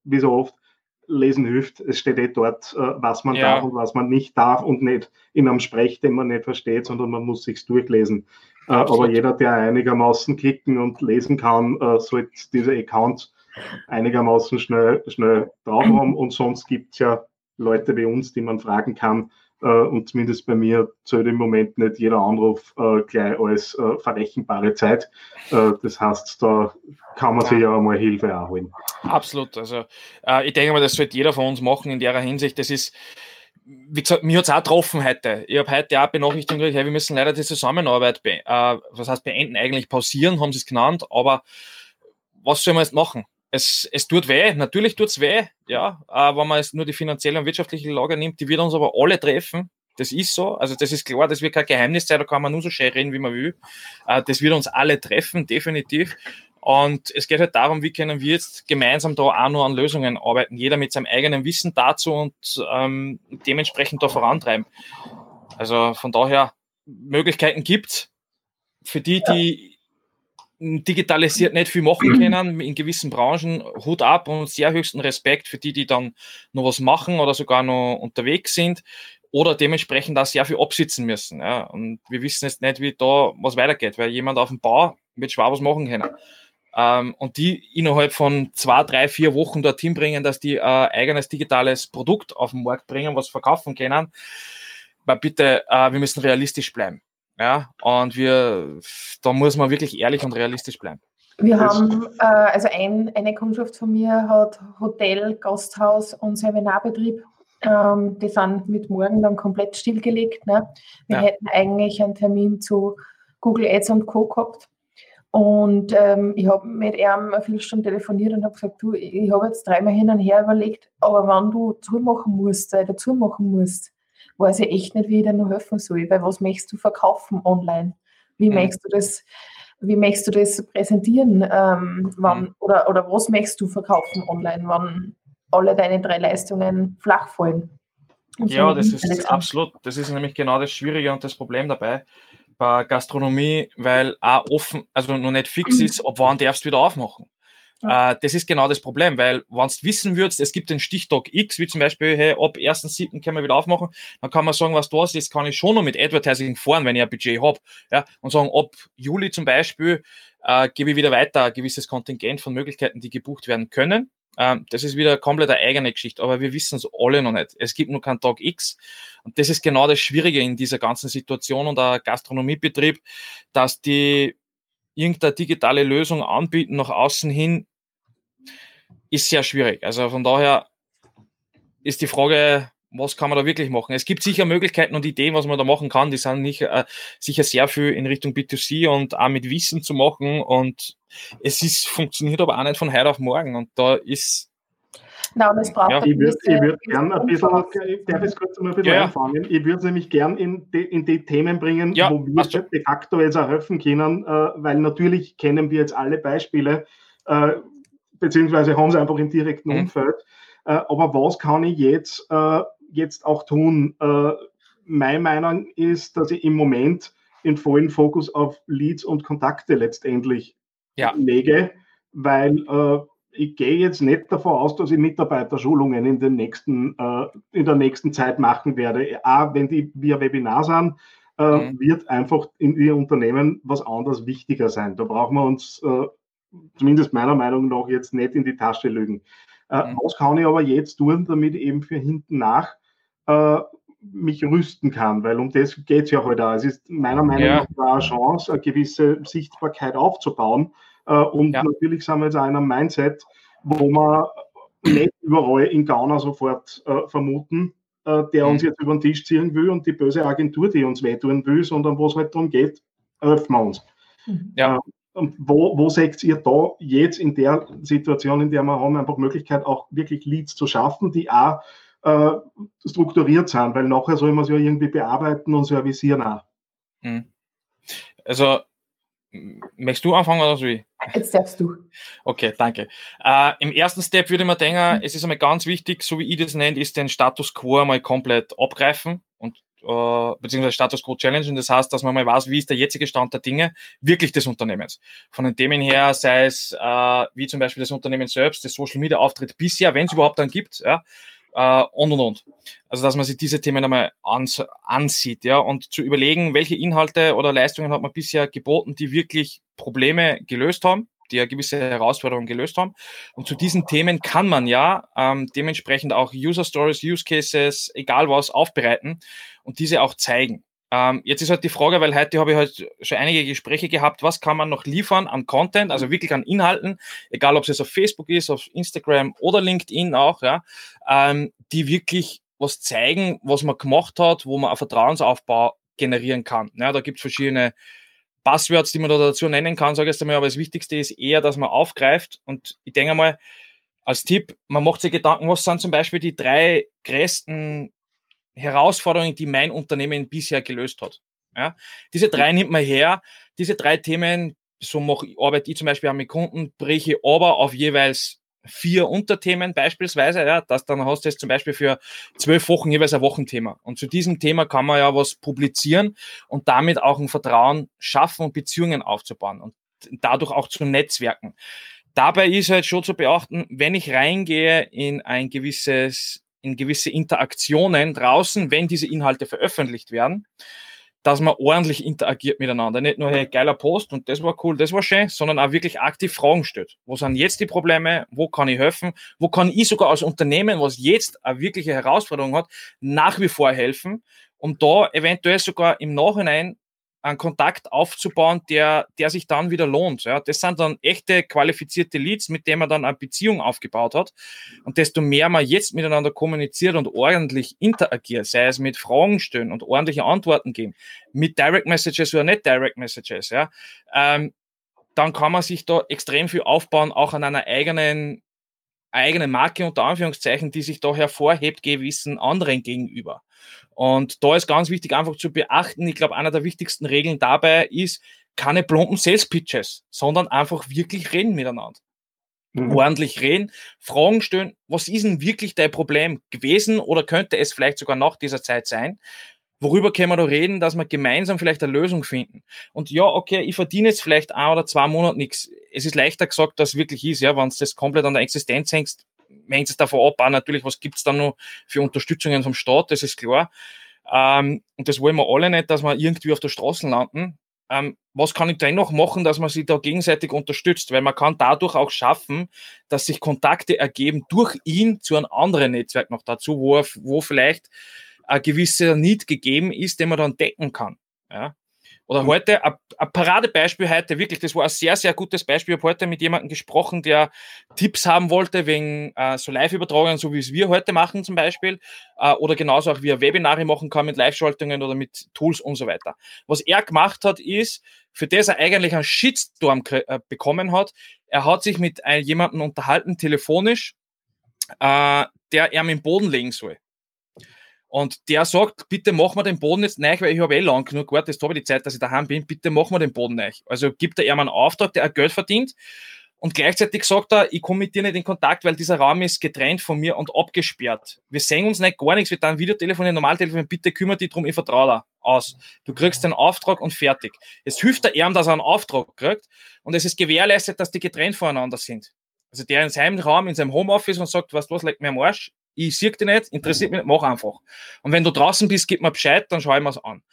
lesen hilft. Es steht dort, was man darf und was man nicht darf und nicht in einem Sprech, den man nicht versteht, sondern man muss sich's durchlesen. Aber jeder, der einigermaßen klicken und lesen kann, sollte diese Accounts einigermaßen schnell drauf haben. Und sonst gibt's ja Leute wie uns, die man fragen kann. Und zumindest bei mir zählt im Moment nicht jeder Anruf gleich als verrechenbare Zeit. Das heißt, da kann man sich ja einmal Hilfe auch holen. Absolut. Also ich denke mal, das sollte jeder von uns machen in der Hinsicht. Das ist, wie gesagt, mir hat es auch getroffen heute. Ich habe heute auch Benachrichtigung gekriegt, hey, wir müssen leider die Zusammenarbeit beenden, eigentlich pausieren, haben sie es genannt, aber was soll man jetzt machen? Es tut weh, natürlich tut's weh, ja, wenn man jetzt nur die finanzielle und wirtschaftliche Lage nimmt, die wird uns aber alle treffen. Das ist so, also das ist klar, das wird kein Geheimnis sein, da kann man nur so schön reden, wie man will. Das wird uns alle treffen, definitiv. Und es geht halt darum, wie können wir jetzt gemeinsam da auch nur an Lösungen arbeiten, jeder mit seinem eigenen Wissen dazu und dementsprechend da vorantreiben. Also von daher, Möglichkeiten gibt's für die digitalisiert nicht viel machen können, in gewissen Branchen, Hut ab und sehr höchsten Respekt für die dann noch was machen oder sogar noch unterwegs sind oder dementsprechend auch sehr viel absitzen müssen. Ja. Und wir wissen jetzt nicht, wie da was weitergeht, weil jemand auf dem Bau wird schwer was machen können. Und die innerhalb von 2, 3, 4 Wochen dorthin bringen, dass die eigenes digitales Produkt auf den Markt bringen, was verkaufen können. Aber bitte, wir müssen realistisch bleiben. Ja, und da muss man wirklich ehrlich und realistisch bleiben. Wir haben, also eine Kundschaft von mir hat Hotel, Gasthaus und Seminarbetrieb. Die sind mit morgen dann komplett stillgelegt. Ne? Wir hätten eigentlich einen Termin zu Google Ads und Co. gehabt. Und ich habe mit ihm eine Viertelstunde telefoniert und habe gesagt, du, ich habe jetzt 3-mal hin und her überlegt, aber wenn du zumachen musst, weiß ich echt nicht, wie ich dir noch helfen soll, weil was möchtest du verkaufen online? Wie möchtest du das präsentieren? Oder was möchtest du verkaufen online, wenn alle deine 3 Leistungen flach fallen? Ja, das ist absolut. Das ist nämlich genau das Schwierige und das Problem dabei bei Gastronomie, weil auch offen, also noch nicht fix ist, ab wann darfst du wieder aufmachen. Das ist genau das Problem, weil wenn du wissen würdest, es gibt den Stichtag X, wie zum Beispiel, hey, ab 1.7. können wir wieder aufmachen, dann kann man sagen, was du hast, jetzt kann ich schon noch mit Advertising fahren, wenn ich ein Budget habe, ja, und sagen, ab Juli zum Beispiel gebe ich wieder weiter ein gewisses Kontingent von Möglichkeiten, die gebucht werden können. Das ist wieder komplett eine eigene Geschichte, aber wir wissen es alle noch nicht. Es gibt nur keinen Tag X und das ist genau das Schwierige in dieser ganzen Situation und der Gastronomiebetrieb, dass die irgendeine digitale Lösung anbieten nach außen hin, ist sehr schwierig. Also von daher ist die Frage, was kann man da wirklich machen? Es gibt sicher Möglichkeiten und Ideen, was man da machen kann. Die sind nicht sicher sehr viel in Richtung B2C und auch mit Wissen zu machen. Und funktioniert aber auch nicht von heute auf morgen. Und da ist... Nein, das braucht Ich würde gerne ein bisschen, darf ich kurz mal ein bisschen anfangen? Ich würde es nämlich gerne in die Themen bringen, wo wir de facto jetzt auch helfen können, weil natürlich kennen wir jetzt alle Beispiele, beziehungsweise haben sie einfach im direkten Umfeld. Aber was kann ich jetzt auch tun? Meine Meinung ist, dass ich im Moment den vollen Fokus auf Leads und Kontakte letztendlich lege, weil ich gehe jetzt nicht davon aus, dass ich Mitarbeiterschulungen in der nächsten Zeit machen werde. Auch wenn die via Webinar sind, wird einfach in Ihrem Unternehmen was anderes wichtiger sein. Da brauchen wir uns zumindest meiner Meinung nach jetzt nicht in die Tasche lügen. Was kann ich aber jetzt tun, damit ich eben für hinten nach mich rüsten kann? Weil um das geht es ja heute auch. Es ist meiner Meinung nach eine Chance, eine gewisse Sichtbarkeit aufzubauen. Natürlich sind wir jetzt auch in einem Mindset, wo wir nicht überall in Gauner sofort vermuten, der uns jetzt über den Tisch ziehen will und die böse Agentur, die uns wehtun will, sondern wo es halt darum geht, helfen wir uns. Und wo seht ihr da jetzt in der Situation, in der wir haben, einfach Möglichkeit, auch wirklich Leads zu schaffen, die auch strukturiert sind, weil nachher soll man es ja irgendwie bearbeiten und servicieren auch. Also, möchtest du anfangen oder soll ich? Jetzt darfst du. Okay, danke. Im ersten Step würde ich mir denken, es ist einmal ganz wichtig, so wie ich das nenne, ist den Status Quo einmal komplett abgreifen und beziehungsweise Status Quo challengen. Das heißt, dass man mal weiß, wie ist der jetzige Stand der Dinge wirklich des Unternehmens. Von den Themen her, sei es wie zum Beispiel das Unternehmen selbst, das Social Media Auftritt bisher, wenn es überhaupt dann gibt, ja, und. Also, dass man sich diese Themen einmal ansieht, ja, und zu überlegen, welche Inhalte oder Leistungen hat man bisher geboten, die wirklich Probleme gelöst haben, die ja gewisse Herausforderungen gelöst haben. Und zu diesen Themen kann man ja dementsprechend auch User Stories, Use Cases, egal was, aufbereiten und diese auch zeigen. Jetzt ist halt die Frage, weil heute habe ich halt schon einige Gespräche gehabt, was kann man noch liefern an Content, also wirklich an Inhalten, egal ob es jetzt auf Facebook ist, auf Instagram oder LinkedIn auch, ja, die wirklich was zeigen, was man gemacht hat, wo man einen Vertrauensaufbau generieren kann. Ja, da gibt es verschiedene Buzzwords, die man da dazu nennen kann, sage ich jetzt einmal, aber das Wichtigste ist eher, dass man aufgreift und ich denke mal, als Tipp, man macht sich Gedanken, was sind zum Beispiel die 3 größten Herausforderungen, die mein Unternehmen bisher gelöst hat. Ja? Diese 3 nimmt man her, diese 3 Themen, arbeite ich zum Beispiel auch mit Kunden, breche aber auf jeweils 4 Unterthemen beispielsweise, ja, dass dann hast du jetzt zum Beispiel für 12 Wochen jeweils ein Wochenthema. Und zu diesem Thema kann man ja was publizieren und damit auch ein Vertrauen schaffen und Beziehungen aufzubauen und dadurch auch zu netzwerken. Dabei ist halt schon zu beachten, wenn ich reingehe in gewisse Interaktionen draußen, wenn diese Inhalte veröffentlicht werden, dass man ordentlich interagiert miteinander. Nicht nur, hey, geiler Post und das war cool, das war schön, sondern auch wirklich aktiv Fragen stellt. Wo sind jetzt die Probleme? Wo kann ich helfen? Wo kann ich sogar als Unternehmen, was jetzt eine wirkliche Herausforderung hat, nach wie vor helfen, um da eventuell sogar im Nachhinein einen Kontakt aufzubauen, der sich dann wieder lohnt. Ja, das sind dann echte qualifizierte Leads, mit denen man dann eine Beziehung aufgebaut hat. Und desto mehr man jetzt miteinander kommuniziert und ordentlich interagiert, sei es mit Fragen stellen und ordentliche Antworten geben, mit Direct Messages oder nicht Direct Messages, ja, dann kann man sich da extrem viel aufbauen, auch an einer eigene Marke unter Anführungszeichen, die sich da hervorhebt gewissen anderen gegenüber. Und da ist ganz wichtig einfach zu beachten, ich glaube, einer der wichtigsten Regeln dabei ist, keine plumpen Sales-Pitches, sondern einfach wirklich reden miteinander. Ordentlich reden, Fragen stellen, was ist denn wirklich dein Problem gewesen oder könnte es vielleicht sogar nach dieser Zeit sein? Worüber können wir da reden, dass wir gemeinsam vielleicht eine Lösung finden? Und ja, okay, ich verdiene jetzt vielleicht 1 oder 2 Monate nichts. Es ist leichter gesagt, dass es wirklich ist, ja, wenn es das komplett an der Existenz hängst, hängt es davon ab, auch natürlich, was gibt es da noch für Unterstützungen vom Staat, das ist klar. Und das wollen wir alle nicht, dass wir irgendwie auf der Straße landen. Was kann ich dennoch machen, dass man sich da gegenseitig unterstützt? Weil man kann dadurch auch schaffen, dass sich Kontakte ergeben durch ihn zu einem anderen Netzwerk noch dazu, wo vielleicht ein gewisser Need gegeben ist, den man dann decken kann. Ja? Oder heute, ein Paradebeispiel heute, wirklich, das war ein sehr, sehr gutes Beispiel. Ich habe heute mit jemandem gesprochen, der Tipps haben wollte wegen so Live-Übertragungen, so wie es wir heute machen zum Beispiel, oder genauso auch wie er Webinare machen kann mit Live-Schaltungen oder mit Tools und so weiter. Was er gemacht hat, ist, für das er eigentlich einen Shitstorm bekommen hat, er hat sich mit jemandem unterhalten, telefonisch, der ihm im Boden legen soll. Und der sagt, bitte mach mir den Boden jetzt neu, weil ich habe lang genug gewartet, jetzt habe ich die Zeit, dass ich daheim bin, bitte mach mir den Boden neu. Also gibt er ihm einen Auftrag, der Geld verdient und gleichzeitig sagt er, ich komme mit dir nicht in Kontakt, weil dieser Raum ist getrennt von mir und abgesperrt. Wir sehen uns nicht, gar nichts, wir dann Videotelefonieren, Normaltelefonieren, bitte kümmere dich drum, ich vertraue dir aus. Du kriegst den Auftrag und fertig. Jetzt hilft er ihm, dass er einen Auftrag kriegt und es ist gewährleistet, dass die getrennt voneinander sind. Also der in seinem Raum, in seinem Homeoffice und sagt, weißt du was, leg mir am Arsch, ich sehe dich nicht, interessiert mich nicht, mach einfach. Und wenn du draußen bist, gib mir Bescheid, dann schau ich mir's an.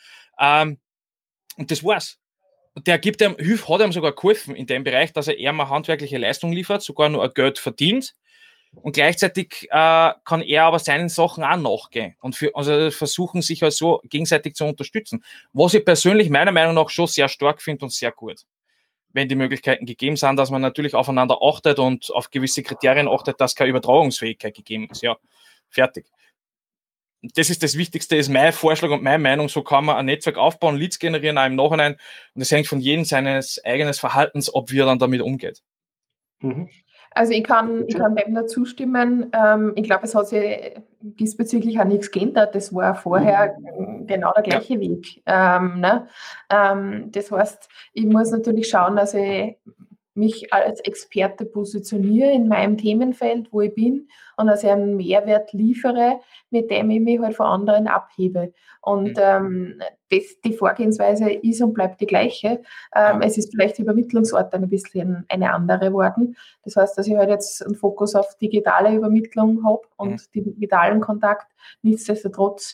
Und das war's. Und der hat ihm sogar geholfen in dem Bereich, dass er eher mal handwerkliche Leistung liefert, sogar nur ein Geld verdient. Und gleichzeitig kann er aber seinen Sachen auch nachgehen und versuchen, sich halt so gegenseitig zu unterstützen. Was ich persönlich meiner Meinung nach schon sehr stark finde und sehr gut. Wenn die Möglichkeiten gegeben sind, dass man natürlich aufeinander achtet und auf gewisse Kriterien achtet, dass keine Übertragungsfähigkeit gegeben ist. Ja, fertig. Das ist das Wichtigste, ist mein Vorschlag und meine Meinung. So kann man ein Netzwerk aufbauen, Leads generieren, auch im Nachhinein. Und es hängt von jedem seines eigenen Verhaltens ab, wie er dann damit umgeht. Mhm. Also ich kann dem nur zustimmen. Ich glaube, es hat sich diesbezüglich auch nichts geändert. Das war vorher genau der gleiche Weg. Ne? Das heißt, ich muss natürlich schauen, dass ich mich als Experte positioniere in meinem Themenfeld, wo ich bin, und dass ich einen Mehrwert liefere, mit dem ich mich halt von anderen abhebe. Und die Vorgehensweise ist und bleibt die gleiche. Es ist vielleicht die Übermittlungsart ein bisschen eine andere geworden. Das heißt, dass ich halt jetzt einen Fokus auf digitale Übermittlung habe und den digitalen Kontakt. Nichtsdestotrotz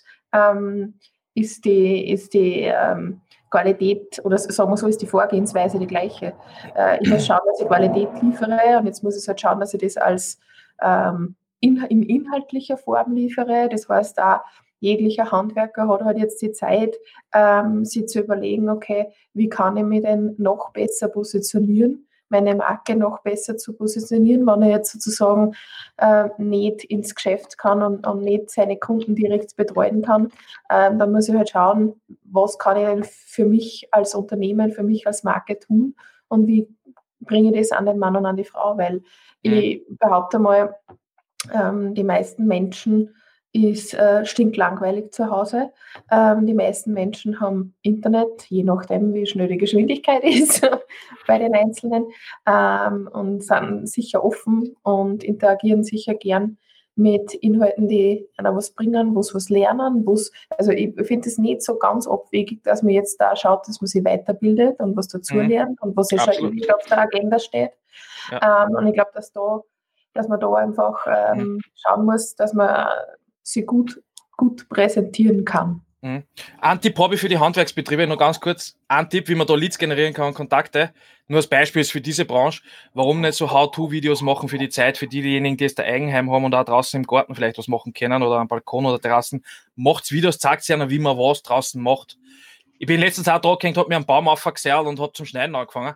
ist die Qualität, oder sagen wir so, ist die Vorgehensweise die gleiche. Ich muss schauen, dass ich Qualität liefere, und jetzt muss ich halt schauen, dass ich das als in inhaltlicher Form liefere. Das heißt, da jeglicher Handwerker hat halt jetzt die Zeit, sich zu überlegen, okay, wie kann ich mich denn noch besser positionieren, meine Marke noch besser zu positionieren, wenn er jetzt sozusagen nicht ins Geschäft kann und nicht seine Kunden direkt betreuen kann. Dann muss ich halt schauen, was kann ich denn für mich als Unternehmen, für mich als Marke tun, und wie bringe ich das an den Mann und an die Frau, weil ich behaupte mal, die meisten Menschen ist stinklangweilig zu Hause. Die meisten Menschen haben Internet, je nachdem, wie schnell die Geschwindigkeit ist bei den Einzelnen, und sind sicher offen und interagieren sicher gern mit Inhalten, die einer was bringen, wo sie was lernen. Also ich finde es nicht so ganz abwegig, dass man jetzt da schaut, dass man sich weiterbildet und was dazu lernt und was ja schon ewig auf der Agenda steht. Ja. Und ich glaube, dass man da einfach schauen muss, dass man sie gut präsentieren kann. Ein Tipp habe ich für die Handwerksbetriebe, nur ganz kurz. Ein Tipp, wie man da Leads generieren kann, Kontakte. Nur als Beispiel ist für diese Branche, warum nicht so How-To-Videos machen für die Zeit, für diejenigen, die jetzt ein Eigenheim haben und auch draußen im Garten vielleicht was machen können oder am Balkon oder Terrassen. Macht's Videos, zeigt einer, wie man was draußen macht. Ich bin letztens auch da gehängt, habe mir einen Baum aufgesärt und habe zum Schneiden angefangen.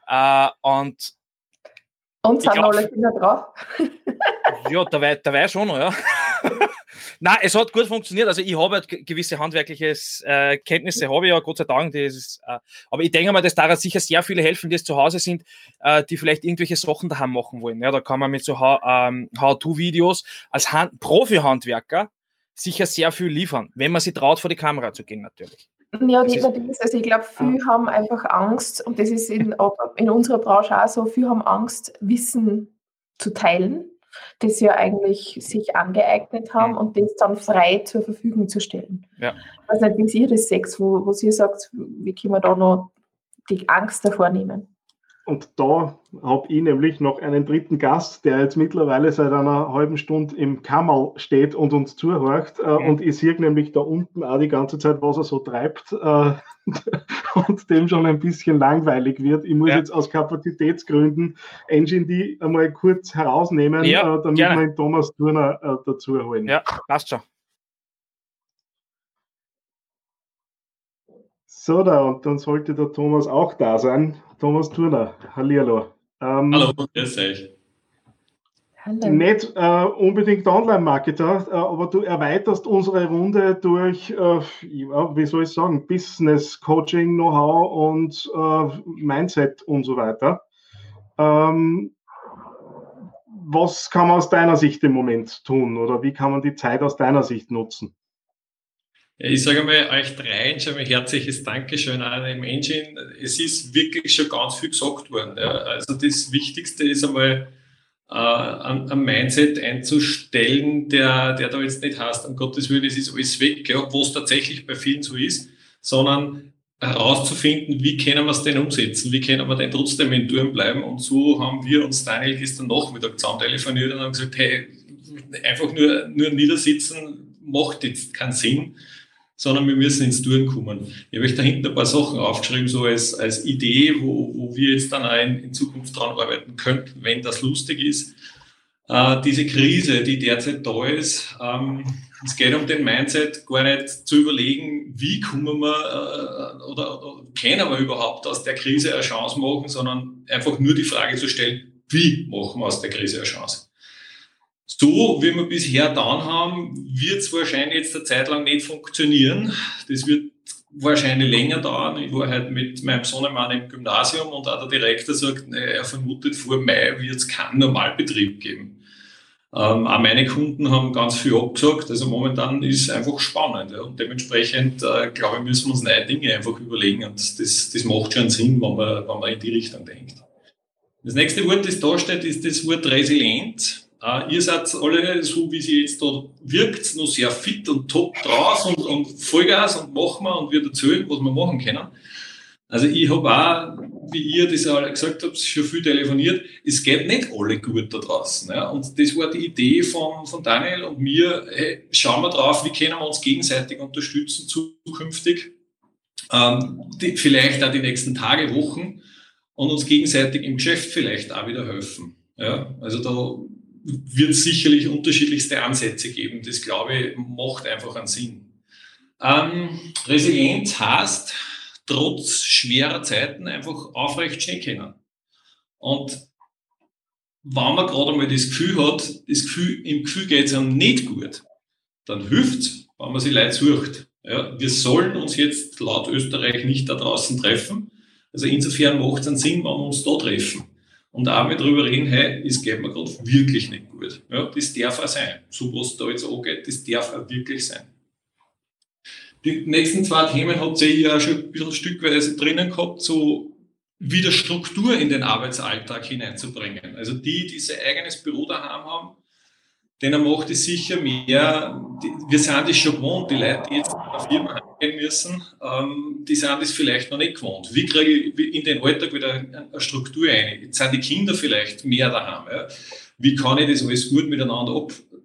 Und sind alle Kinder drauf? Ja, dabei schon noch, ja. Nein, es hat gut funktioniert. Also ich habe halt gewisse handwerkliche Kenntnisse, habe ich ja, Gott sei Dank. Aber ich denke mal, dass da sicher sehr viele helfen, die jetzt zu Hause sind, die vielleicht irgendwelche Sachen daheim machen wollen. Ja, da kann man mit so How-To-Videos als Profi-Handwerker sicher sehr viel liefern, wenn man sich traut, vor die Kamera zu gehen, natürlich. Ja, also ich glaube, viele haben einfach Angst, und das ist in unserer Branche auch so, viele haben Angst, Wissen zu teilen, das sie ja eigentlich sich angeeignet haben, und das dann frei zur Verfügung zu stellen. Ja. Ich weiß nicht, wie ihr das seht, wo ihr sagt, wie können wir da noch die Angst davor nehmen? Und da habe ich nämlich noch einen dritten Gast, der jetzt mittlerweile seit einer halben Stunde im Kammerl steht und uns zuhört. Und ich sehe nämlich da unten auch die ganze Zeit, was er so treibt und dem schon ein bisschen langweilig wird. Ich muss jetzt aus Kapazitätsgründen Engine die einmal kurz herausnehmen, damit wir den Thomas Turner dazu holen. Ja, passt schon. So, und dann sollte der Thomas auch da sein. Thomas Turner, hallihallo. Hallo, grüß euch. Nicht unbedingt Online-Marketer, aber du erweiterst unsere Runde durch, wie soll ich sagen, Business-Coaching, Know-how und Mindset und so weiter. Was kann man aus deiner Sicht im Moment tun, oder wie kann man die Zeit aus deiner Sicht nutzen? Ja, ich sage mal, euch dreien schon ein herzliches Dankeschön an dem Engine. Es ist wirklich schon ganz viel gesagt worden. Ja. Also das Wichtigste ist einmal, ein Mindset einzustellen, der da jetzt nicht heißt, um Gottes Willen, es ist alles weg, ja, wo es tatsächlich bei vielen so ist, sondern herauszufinden, wie können wir es denn umsetzen, wie können wir denn trotzdem in Touren bleiben. Und so haben wir uns, Daniel, gestern Nachmittag zusammen telefoniert und haben gesagt, hey, einfach nur niedersitzen macht jetzt keinen Sinn, sondern wir müssen ins Touren kommen. Ich habe euch da hinten ein paar Sachen aufgeschrieben, so als Idee, wo wir jetzt dann auch in Zukunft dran arbeiten könnten, wenn das lustig ist. Diese Krise, die derzeit da ist, es geht um den Mindset, gar nicht zu überlegen, wie kommen wir oder können wir überhaupt aus der Krise eine Chance machen, sondern einfach nur die Frage zu stellen, wie machen wir aus der Krise eine Chance? So, wie wir bisher getan haben, wird es wahrscheinlich jetzt eine Zeit lang nicht funktionieren. Das wird wahrscheinlich länger dauern. Ich war halt mit meinem Sohnemann im Gymnasium und auch der Direktor sagt, er vermutet, vor Mai wird es keinen Normalbetrieb geben. Auch meine Kunden haben ganz viel abgesagt. Also momentan ist es einfach spannend. Ja. Und dementsprechend, glaube ich, müssen wir uns neue Dinge einfach überlegen. Und das macht schon Sinn, wenn man in die Richtung denkt. Das nächste Wort, das da steht, ist das Wort resilient. Ihr seid alle, so wie sie jetzt da wirkt, noch sehr fit und top draus und Vollgas und machen wir und wir erzählen, was wir machen können. Also ich habe auch, wie ihr das alle gesagt habt, schon viel telefoniert, es geht nicht alle gut da draußen. Ja? Und das war die Idee von Daniel und mir, hey, schauen wir drauf, wie können wir uns gegenseitig unterstützen zukünftig, vielleicht auch die nächsten Tage, Wochen und uns gegenseitig im Geschäft vielleicht auch wieder helfen. Ja? Also da wird es sicherlich unterschiedlichste Ansätze geben. Das, glaube ich, macht einfach einen Sinn. Resilienz heißt, trotz schwerer Zeiten einfach aufrecht stehen können. Und wenn man gerade einmal das Gefühl hat, im Gefühl geht es einem nicht gut, dann hilft es, wenn man sich Leute sucht. Ja, wir sollen uns jetzt laut Österreich nicht da draußen treffen. Also insofern macht es einen Sinn, wenn wir uns da treffen. Und auch mal drüber reden, hey, es geht mir gerade wirklich nicht gut. Ja, das darf auch sein. So was da jetzt angeht, das darf auch wirklich sein. Die nächsten zwei Themen habt ihr ja schon ein bisschen stückweise drinnen gehabt, so wieder Struktur in den Arbeitsalltag hineinzubringen. Also die sein eigenes Büro daheim haben, denen macht es sicher mehr, wir sind das schon gewohnt, die Leute, die jetzt in eine Firma gehen müssen, die sind das vielleicht noch nicht gewohnt. Wie kriege ich in den Alltag wieder eine Struktur rein? Jetzt sind die Kinder vielleicht mehr daheim. Ja? Wie kann ich das alles gut miteinander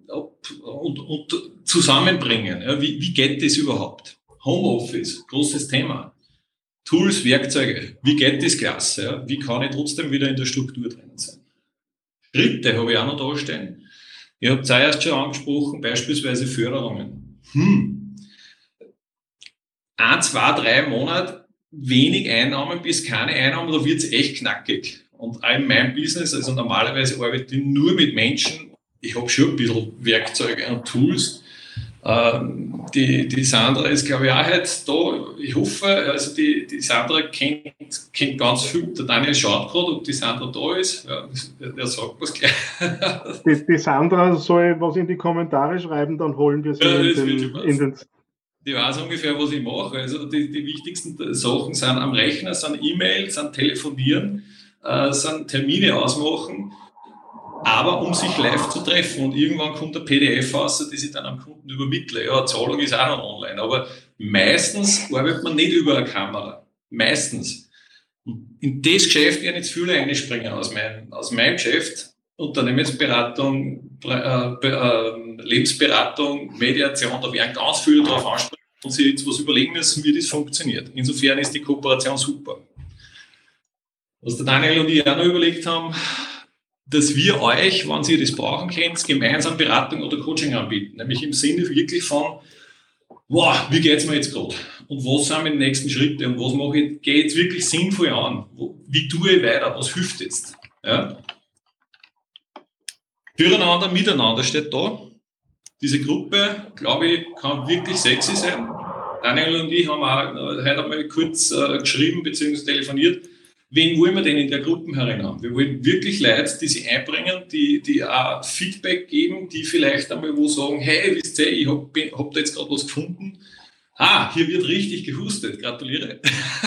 und zusammenbringen? Ja? Wie geht das überhaupt? Homeoffice, großes Thema. Tools, Werkzeuge, wie geht das klasse? Ja? Wie kann ich trotzdem wieder in der Struktur drin sein? Schritte habe ich auch noch da stehen. Ihr habt es auch erst schon angesprochen, beispielsweise Förderungen. 1, 2, 3 Monate wenig Einnahmen bis keine Einnahmen, da wird es echt knackig. Und auch in meinem Business, also normalerweise arbeite ich nur mit Menschen, ich habe schon ein bisschen Werkzeuge und Tools. Die Sandra ist, glaube ich, auch heute da. Ich hoffe, also die Sandra kennt ganz viel. Der Daniel schaut gerade, ob die Sandra da ist. Ja, der sagt was gleich. Die Sandra soll was in die Kommentare schreiben, dann holen wir sie in den... Die weiß ungefähr, was ich mache. Also die wichtigsten Sachen sind am Rechner, sind E-Mails, sind Telefonieren, sind Termine ausmachen, aber um sich live zu treffen. Und irgendwann kommt ein PDF raus, das ich dann am Kunden übermittle. Ja, Zahlung ist auch noch online, aber meistens arbeitet man nicht über eine Kamera. Meistens. In das Geschäft werden jetzt viele einspringen aus meinem Geschäft. Unternehmensberatung, Lebensberatung, Mediation, da werden ganz viele darauf ansprechen und sich jetzt was überlegen müssen, wie das funktioniert. Insofern ist die Kooperation super. Was der Daniel und ich auch noch überlegt haben, dass wir euch, wenn ihr das brauchen könnt, gemeinsam Beratung oder Coaching anbieten. Nämlich im Sinne wirklich von, wow, wie geht es mir jetzt gerade? Und was sind meine nächsten Schritte? Und was mache ich, gehe jetzt wirklich sinnvoll an? Wie tue ich weiter? Was hilft jetzt? Ja? Füreinander, miteinander steht da. Diese Gruppe, glaube ich, kann wirklich sexy sein. Daniel und ich haben auch heute einmal kurz geschrieben bzw. telefoniert. Wen wollen wir denn in der Gruppe herein haben? Wir wollen wirklich Leute, die sich einbringen, die auch Feedback geben, die vielleicht einmal wo sagen, hey, wisst ihr, ich hab da jetzt gerade was gefunden. Hier wird richtig gehustet. Gratuliere.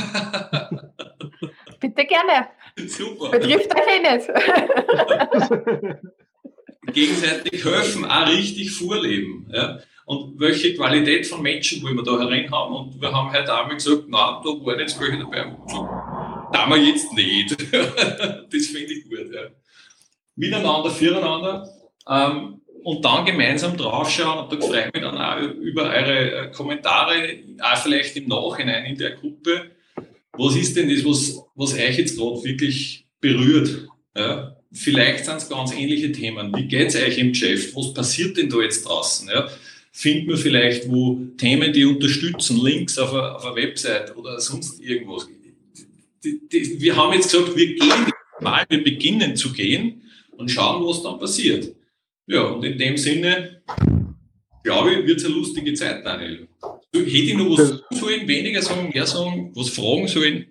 Bitte gerne. Super. Betrifft euch nicht. Gegenseitig helfen, auch richtig vorleben. Ja? Und welche Qualität von Menschen wollen wir da herein haben? Und wir haben heute einmal gesagt, nein, da waren jetzt welche dabei. Da wir jetzt nicht. Das finde ich gut. Ja. Miteinander, füreinander und dann gemeinsam draufschauen. Und da freue ich mich dann auch über eure Kommentare, auch vielleicht im Nachhinein in der Gruppe. Was ist denn das, was euch jetzt gerade wirklich berührt? Ja? Vielleicht sind es ganz ähnliche Themen. Wie geht es euch im Geschäft? Was passiert denn da jetzt draußen? Ja? Finden wir vielleicht wo Themen, die unterstützen, Links auf einer Website oder sonst irgendwas? Wir haben jetzt gesagt, wir beginnen zu gehen und schauen, was dann passiert. Ja, und in dem Sinne, glaube ich, wird es eine lustige Zeit, Daniel. Hätte ich noch was sagen sollen, weniger sagen, mehr sagen, was fragen sollen?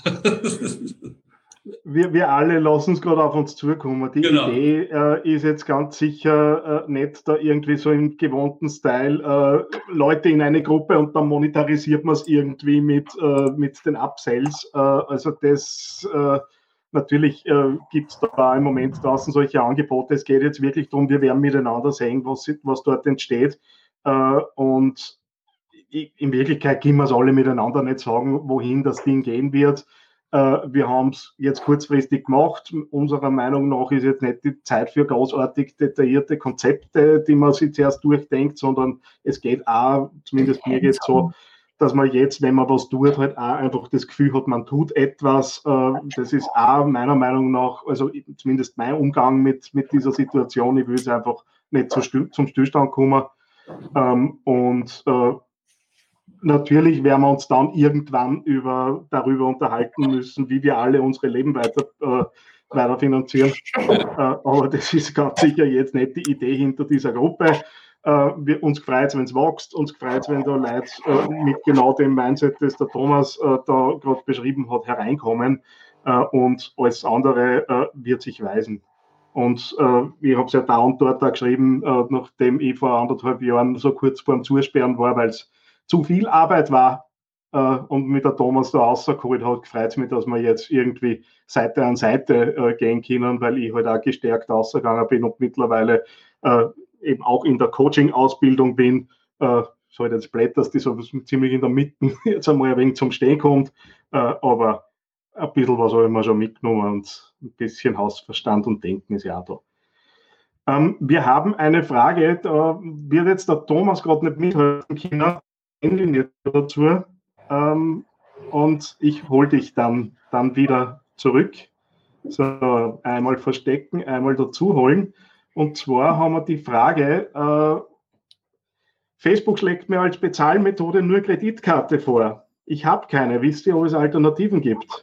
Wir alle lassen es gerade auf uns zukommen. Die Genau. Idee ist jetzt ganz sicher nicht da irgendwie so im gewohnten Style Leute in eine Gruppe und dann monetarisiert man es irgendwie mit den Upsells. Also das natürlich gibt es da im Moment draußen solche Angebote. Es geht jetzt wirklich darum, wir werden miteinander sehen, was dort entsteht. Und in Wirklichkeit können wir es alle miteinander nicht sagen, wohin das Ding gehen wird. Wir haben es jetzt kurzfristig gemacht. Unserer Meinung nach ist jetzt nicht die Zeit für großartig detaillierte Konzepte, die man sich zuerst durchdenkt, sondern es geht auch, zumindest mir geht es so, dass man jetzt, wenn man was tut, halt auch einfach das Gefühl hat, man tut etwas. Das ist auch meiner Meinung nach, also zumindest mein Umgang mit dieser Situation, ich will es einfach nicht zum Stillstand kommen. Und natürlich werden wir uns dann irgendwann darüber unterhalten müssen, wie wir alle unsere Leben weiter finanzieren. Aber das ist ganz sicher jetzt nicht die Idee hinter dieser Gruppe. Uns freut es, wenn es wächst, uns freut es, wenn da Leute mit genau dem Mindset, das der Thomas da gerade beschrieben hat, hereinkommen. Und alles andere wird sich weisen. Und ich habe es ja da und dort auch geschrieben, nachdem ich vor 1,5 Jahren so kurz vor dem Zusperren war, weil es zu viel Arbeit war und mit der Thomas da rausgeholt hat, freut es mich, dass wir jetzt irgendwie Seite an Seite gehen können, weil ich halt auch gestärkt rausgegangen bin und mittlerweile eben auch in der Coaching-Ausbildung bin. Ist halt jetzt blöd, dass die so ziemlich in der Mitte jetzt einmal ein wenig zum Stehen kommt, aber ein bisschen was habe ich mir schon mitgenommen und ein bisschen Hausverstand und Denken ist ja auch da. Wir haben eine Frage, da wird jetzt der Thomas gerade nicht mithelfen können, dazu, und ich hole dich dann wieder zurück. So, einmal verstecken, einmal dazu holen. Und zwar haben wir die Frage, Facebook schlägt mir als Bezahlmethode nur Kreditkarte vor. Ich habe keine. Wisst ihr, ob es Alternativen gibt?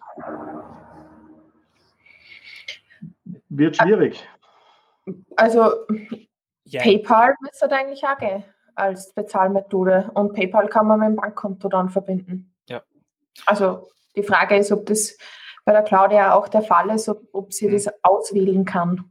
Wird schwierig. Also PayPal müsste eigentlich auch gehen als Bezahlmethode. Und PayPal kann man mit dem Bankkonto dann verbinden. Ja. Also die Frage ist, ob das bei der Claudia auch der Fall ist, ob sie das auswählen kann.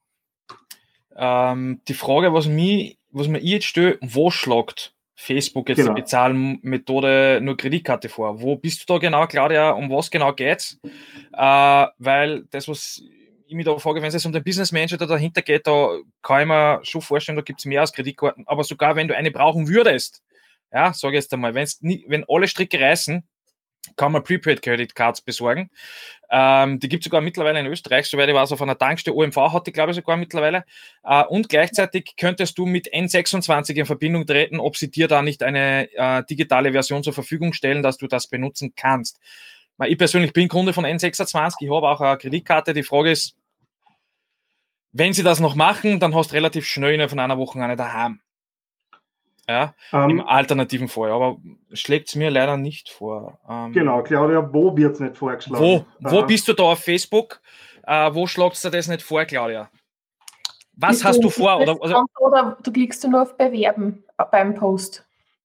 Die Frage, was mir jetzt stelle, wo schlägt Facebook jetzt die Bezahlmethode nur Kreditkarte vor? Wo bist du da genau, Claudia? Um was genau geht's? Weil das, was ich mir da frage, wenn es um den Business Manager dahinter geht, da kann ich mir schon vorstellen, da gibt es mehr als Kreditkarten. Aber sogar wenn du eine brauchen würdest, ja, sage ich jetzt einmal, wenn alle Stricke reißen, kann man Prepaid Credit Cards besorgen. Die gibt es sogar mittlerweile in Österreich, soweit ich weiß, auf einer Tankstelle. OMV hat die, glaube ich, sogar mittlerweile. Und gleichzeitig könntest du mit N26 in Verbindung treten, ob sie dir da nicht eine digitale Version zur Verfügung stellen, dass du das benutzen kannst. Ich persönlich bin Kunde von N26, ich habe auch eine Kreditkarte. Die Frage ist, wenn sie das noch machen, dann hast du relativ schnell innerhalb von einer Woche eine daheim. Ja, im alternativen Fall. Aber schlägt es mir leider nicht vor. Genau, Claudia, wo wird es nicht vorgeschlagen? Wo bist du da auf Facebook? Wo schlägst du das nicht vor, Claudia? Was hast du vor? Oder du klickst nur auf Bewerben beim Post?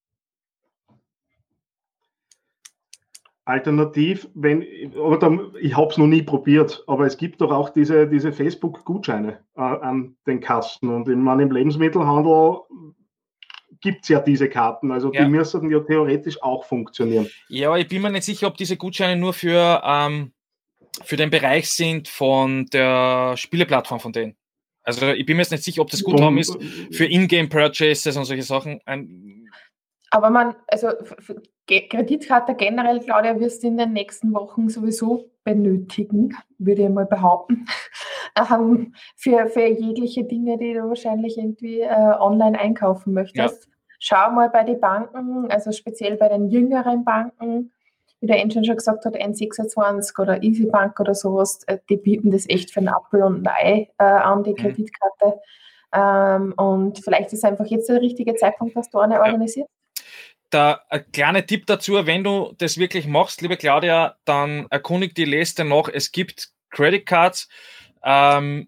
Alternativ, ich habe es noch nie probiert, aber es gibt doch auch diese Facebook-Gutscheine an den Kassen. Und im Lebensmittelhandel gibt es ja diese Karten, also die müssten ja theoretisch auch funktionieren. Ja, aber ich bin mir nicht sicher, ob diese Gutscheine nur für den Bereich sind von der Spieleplattform von denen. Also ich bin mir jetzt nicht sicher, ob das Guthaben ist für Ingame-Purchases und solche Sachen. Aber für Kreditkarte generell, Claudia, wirst du in den nächsten Wochen sowieso benötigen, würde ich mal behaupten. Für jegliche Dinge, die du wahrscheinlich irgendwie online einkaufen möchtest. Ja. Schau mal bei den Banken, also speziell bei den jüngeren Banken, wie der Engine schon gesagt hat, N26 oder EasyBank oder sowas, die bieten das echt für einen Apfel und ein Ei an, die Kreditkarte. Und vielleicht ist einfach jetzt der richtige Zeitpunkt, dass du eine organisierst. Ein kleiner Tipp dazu, wenn du das wirklich machst, liebe Claudia, dann erkundig die Liste noch. Es gibt Credit Cards. Wenn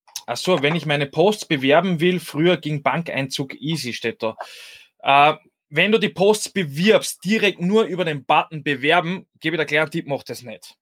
ich meine Posts bewerben will, früher ging Bankeinzug easy, steht da. wenn du die Posts bewirbst, direkt nur über den Button bewerben, gebe ich dir gleich einen Tipp, mach das nicht.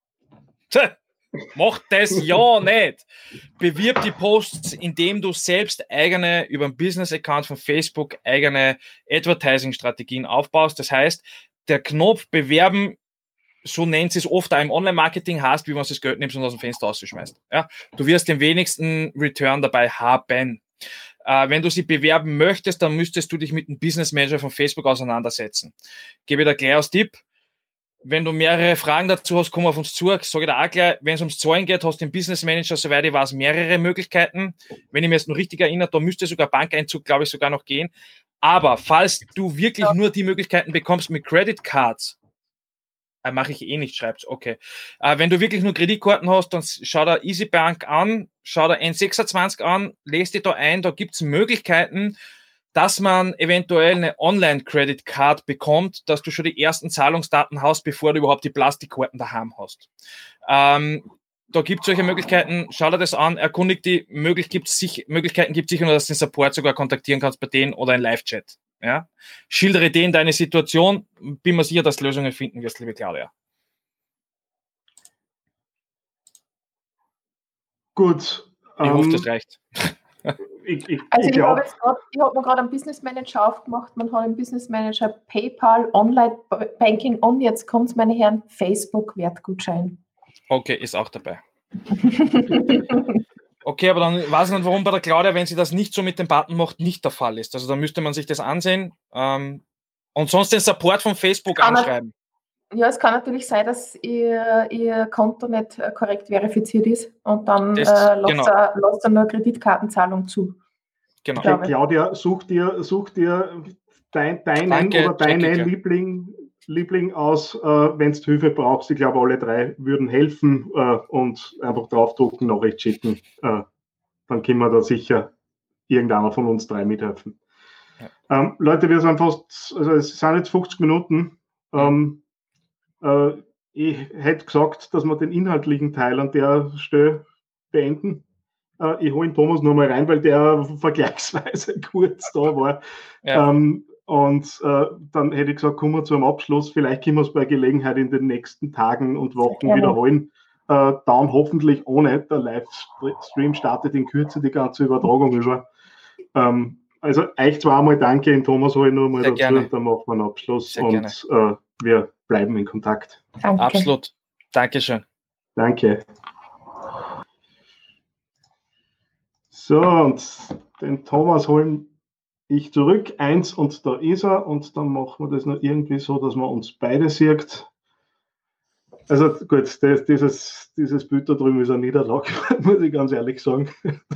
Mach das ja nicht. Bewirb die Posts, indem du selbst über einen Business-Account von Facebook eigene Advertising-Strategien aufbaust. Das heißt, der Knopf bewerben, so nennt es oft auch im Online-Marketing, heißt, wie man das Geld nimmt und aus dem Fenster rausschmeißt. Ja? Du wirst den wenigsten Return dabei haben. Wenn du sie bewerben möchtest, dann müsstest du dich mit dem Business Manager von Facebook auseinandersetzen. Gebe dir gleich als Tipp. Wenn du mehrere Fragen dazu hast, komm auf uns zu. Sage dir auch gleich, wenn es ums Zahlen geht, hast du den Business Manager, soweit ich weiß, mehrere Möglichkeiten. Wenn ich mir jetzt noch richtig erinnere, da müsste sogar Bankeinzug, glaube ich, sogar noch gehen. Aber falls du wirklich nur die Möglichkeiten bekommst mit Credit Cards, mache ich nicht, schreibt's, okay. Wenn du wirklich nur Kreditkarten hast, dann schau dir EasyBank an, schau dir N26 an, lest dich da ein, da gibt's Möglichkeiten, dass man eventuell eine Online-Credit Card bekommt, dass du schon die ersten Zahlungsdaten hast, bevor du überhaupt die Plastikkarten daheim hast. Da gibt es solche Möglichkeiten, schau dir das an, erkundig die, Möglichkeiten gibt es sicher nur, dass du den Support sogar kontaktieren kannst bei denen oder in Live-Chat. Ja? Schildere denen deine Situation, bin mir sicher, dass du Lösungen finden wirst, liebe Claudia. Gut. Ich hoffe, das reicht. Ich habe mir gerade einen Business Manager aufgemacht. Man hat einen Business Manager PayPal, Online Banking und jetzt kommt, meine Herren, Facebook Wertgutschein. Okay, ist auch dabei. Okay, aber dann weiß ich nicht, warum bei der Claudia, wenn sie das nicht so mit dem Button macht, nicht der Fall ist. Also da müsste man sich das ansehen und sonst den Support von Facebook anschreiben. Ja, es kann natürlich sein, dass ihr Konto nicht korrekt verifiziert ist und dann lasst er nur Kreditkartenzahlung zu. Genau. Okay, Claudia, such dir deinen Liebling aus, wenn du Hilfe brauchst. Ich glaube, alle drei würden helfen und einfach draufdrucken, Nachricht schicken. Dann können wir da sicher irgendeiner von uns drei mithelfen. Ja. Leute, wir sind es sind jetzt 50 Minuten. Ich hätte gesagt, dass wir den inhaltlichen Teil an der Stelle beenden. Ich hole den Thomas nur mal rein, weil der vergleichsweise kurz da war. Ja. Und dann hätte ich gesagt, kommen wir zum Abschluss. Vielleicht können wir es bei Gelegenheit in den nächsten Tagen und Wochen wiederholen. Dann hoffentlich ohne. Der Livestream startet in Kürze die ganze Übertragung über. Also euch zweimal danke, den Thomas hole ich nur mal dazu gerne. Und dann machen wir einen Abschluss. Sehr und wir bleiben in Kontakt. Danke. Absolut. Dankeschön. Danke. So, und den Thomas holen ich zurück. 1 und da ist er. Und dann machen wir das noch irgendwie so, dass man uns beide sieht. Also gut, dieses Bild da drüben ist eine Niederlage, muss ich ganz ehrlich sagen.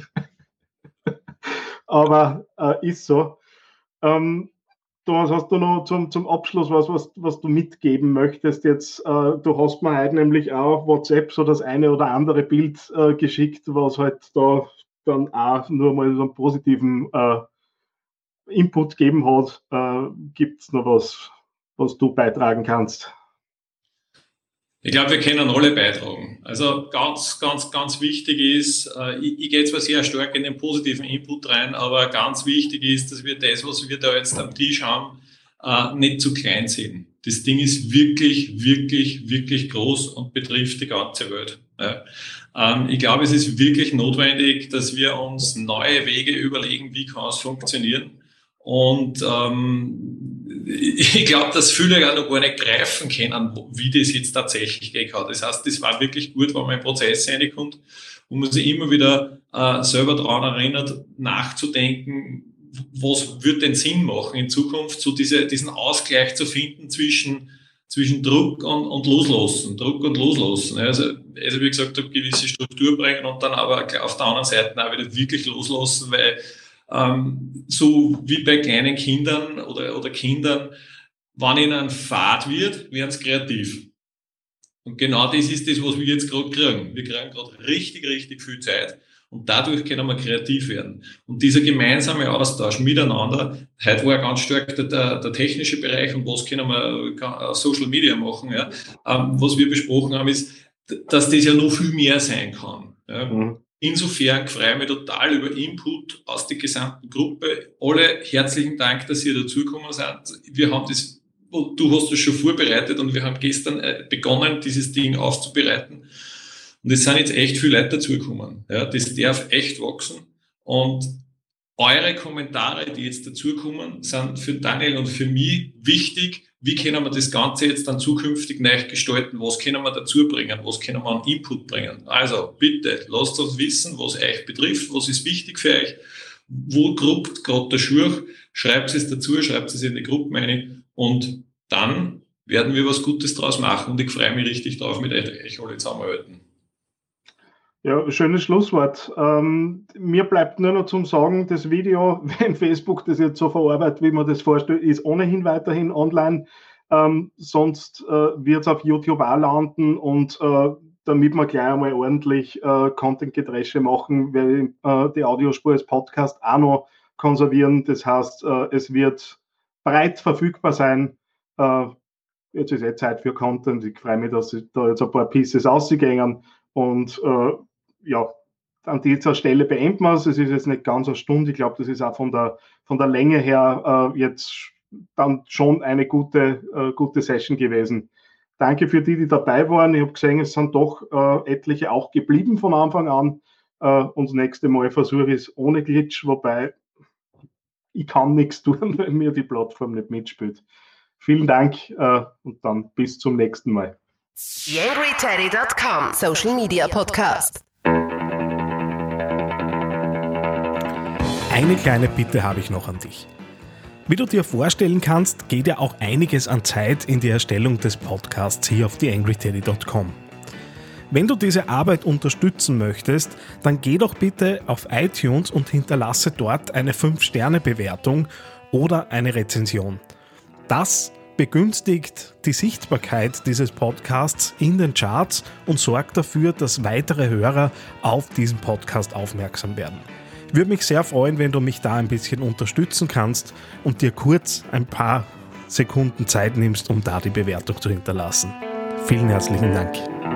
Aber ist so. Thomas, hast du noch zum Abschluss was du mitgeben möchtest jetzt? Du hast mir heute nämlich auch WhatsApp so das eine oder andere Bild geschickt, was halt da dann auch nur mal so einen positiven Input geben hat. Gibt es noch was du beitragen kannst? Ich glaube, wir können alle beitragen. Also ganz, ganz, ganz wichtig ist, ich gehe zwar sehr stark in den positiven Input rein, aber ganz wichtig ist, dass wir das, was wir da jetzt am Tisch haben, nicht zu klein sehen. Das Ding ist wirklich, wirklich, wirklich groß und betrifft die ganze Welt. Ja. Ich glaube, es ist wirklich notwendig, dass wir uns neue Wege überlegen, wie kann es funktionieren. Und ich glaube, dass viele ja noch gar nicht greifen können, wie das jetzt tatsächlich gehen kann. Das heißt, das war wirklich gut, wenn man in Prozesse reinkommt und man sich immer wieder selber daran erinnert, nachzudenken, was wird denn Sinn machen in Zukunft, so diesen Ausgleich zu finden zwischen Druck und Loslassen. Druck und Loslassen. Also wie gesagt, eine gewisse Struktur bringen und dann aber auf der anderen Seite auch wieder wirklich loslassen, weil so wie bei kleinen Kindern oder Kindern, wenn ihnen ein Fad wird, werden sie kreativ. Und genau das ist das, was wir jetzt gerade kriegen. Wir kriegen gerade richtig, richtig viel Zeit und dadurch können wir kreativ werden. Und dieser gemeinsame Austausch miteinander, heute war ganz stark der technische Bereich und was können wir Social Media machen. Ja. Was wir besprochen haben, ist, dass das ja noch viel mehr sein kann. Ja. insofern freue ich mich total über Input aus der gesamten Gruppe. Alle herzlichen Dank, dass ihr dazugekommen seid. Wir haben das, du hast das schon vorbereitet und wir haben gestern begonnen, dieses Ding aufzubereiten. Und es sind jetzt echt viele Leute dazugekommen. Ja, das darf echt wachsen. Und eure Kommentare, die jetzt dazukommen, sind für Daniel und für mich wichtig. Wie können wir das Ganze jetzt dann zukünftig neu gestalten? Was können wir dazu bringen? Was können wir an Input bringen? Also bitte, lasst uns wissen, was euch betrifft, was ist wichtig für euch, wo gruppt gerade der Schuh, schreibt es dazu, schreibt es in die Gruppe rein und dann werden wir was Gutes draus machen und ich freue mich richtig drauf, mit euch alle zusammenarbeiten. Ja, schönes Schlusswort. Mir bleibt nur noch zum Sagen, das Video, wenn Facebook das jetzt so verarbeitet, wie man das vorstellt, ist ohnehin weiterhin online. Sonst wird es auf YouTube auch landen und damit wir gleich einmal ordentlich Content-Gedresche machen, weil die Audiospur als Podcast auch noch konservieren. Das heißt, es wird breit verfügbar sein. Jetzt ist Zeit für Content. Ich freue mich, dass da jetzt ein paar Pieces ausgegangen und ja, an dieser Stelle beenden wir es. Es ist jetzt nicht ganz eine Stunde. Ich glaube, das ist auch von der Länge her jetzt dann schon eine gute Session gewesen. Danke für die dabei waren. Ich habe gesehen, es sind doch etliche auch geblieben von Anfang an. Und das nächste Mal versuche ich es ohne Glitch, wobei ich kann nichts tun, weil mir die Plattform nicht mitspielt. Vielen Dank und dann bis zum nächsten Mal. TheAngryTeddy.com Social Media Podcast. Eine kleine Bitte habe ich noch an dich. Wie du dir vorstellen kannst, geht ja auch einiges an Zeit in die Erstellung des Podcasts hier auf TheAngryTeddy.com. Wenn du diese Arbeit unterstützen möchtest, dann geh doch bitte auf iTunes und hinterlasse dort eine 5-Sterne-Bewertung oder eine Rezension. Das begünstigt die Sichtbarkeit dieses Podcasts in den Charts und sorgt dafür, dass weitere Hörer auf diesen Podcast aufmerksam werden. Ich würde mich sehr freuen, wenn du mich da ein bisschen unterstützen kannst und dir kurz ein paar Sekunden Zeit nimmst, um da die Bewertung zu hinterlassen. Vielen herzlichen Dank.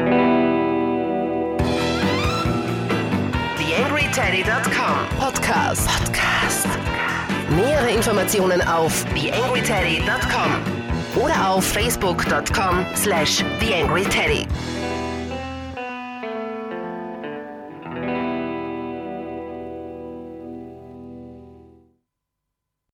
TheAngryTeddy.com Podcast. Nähere Informationen auf TheAngryTeddy.com oder auf Facebook.com/TheAngryTeddy.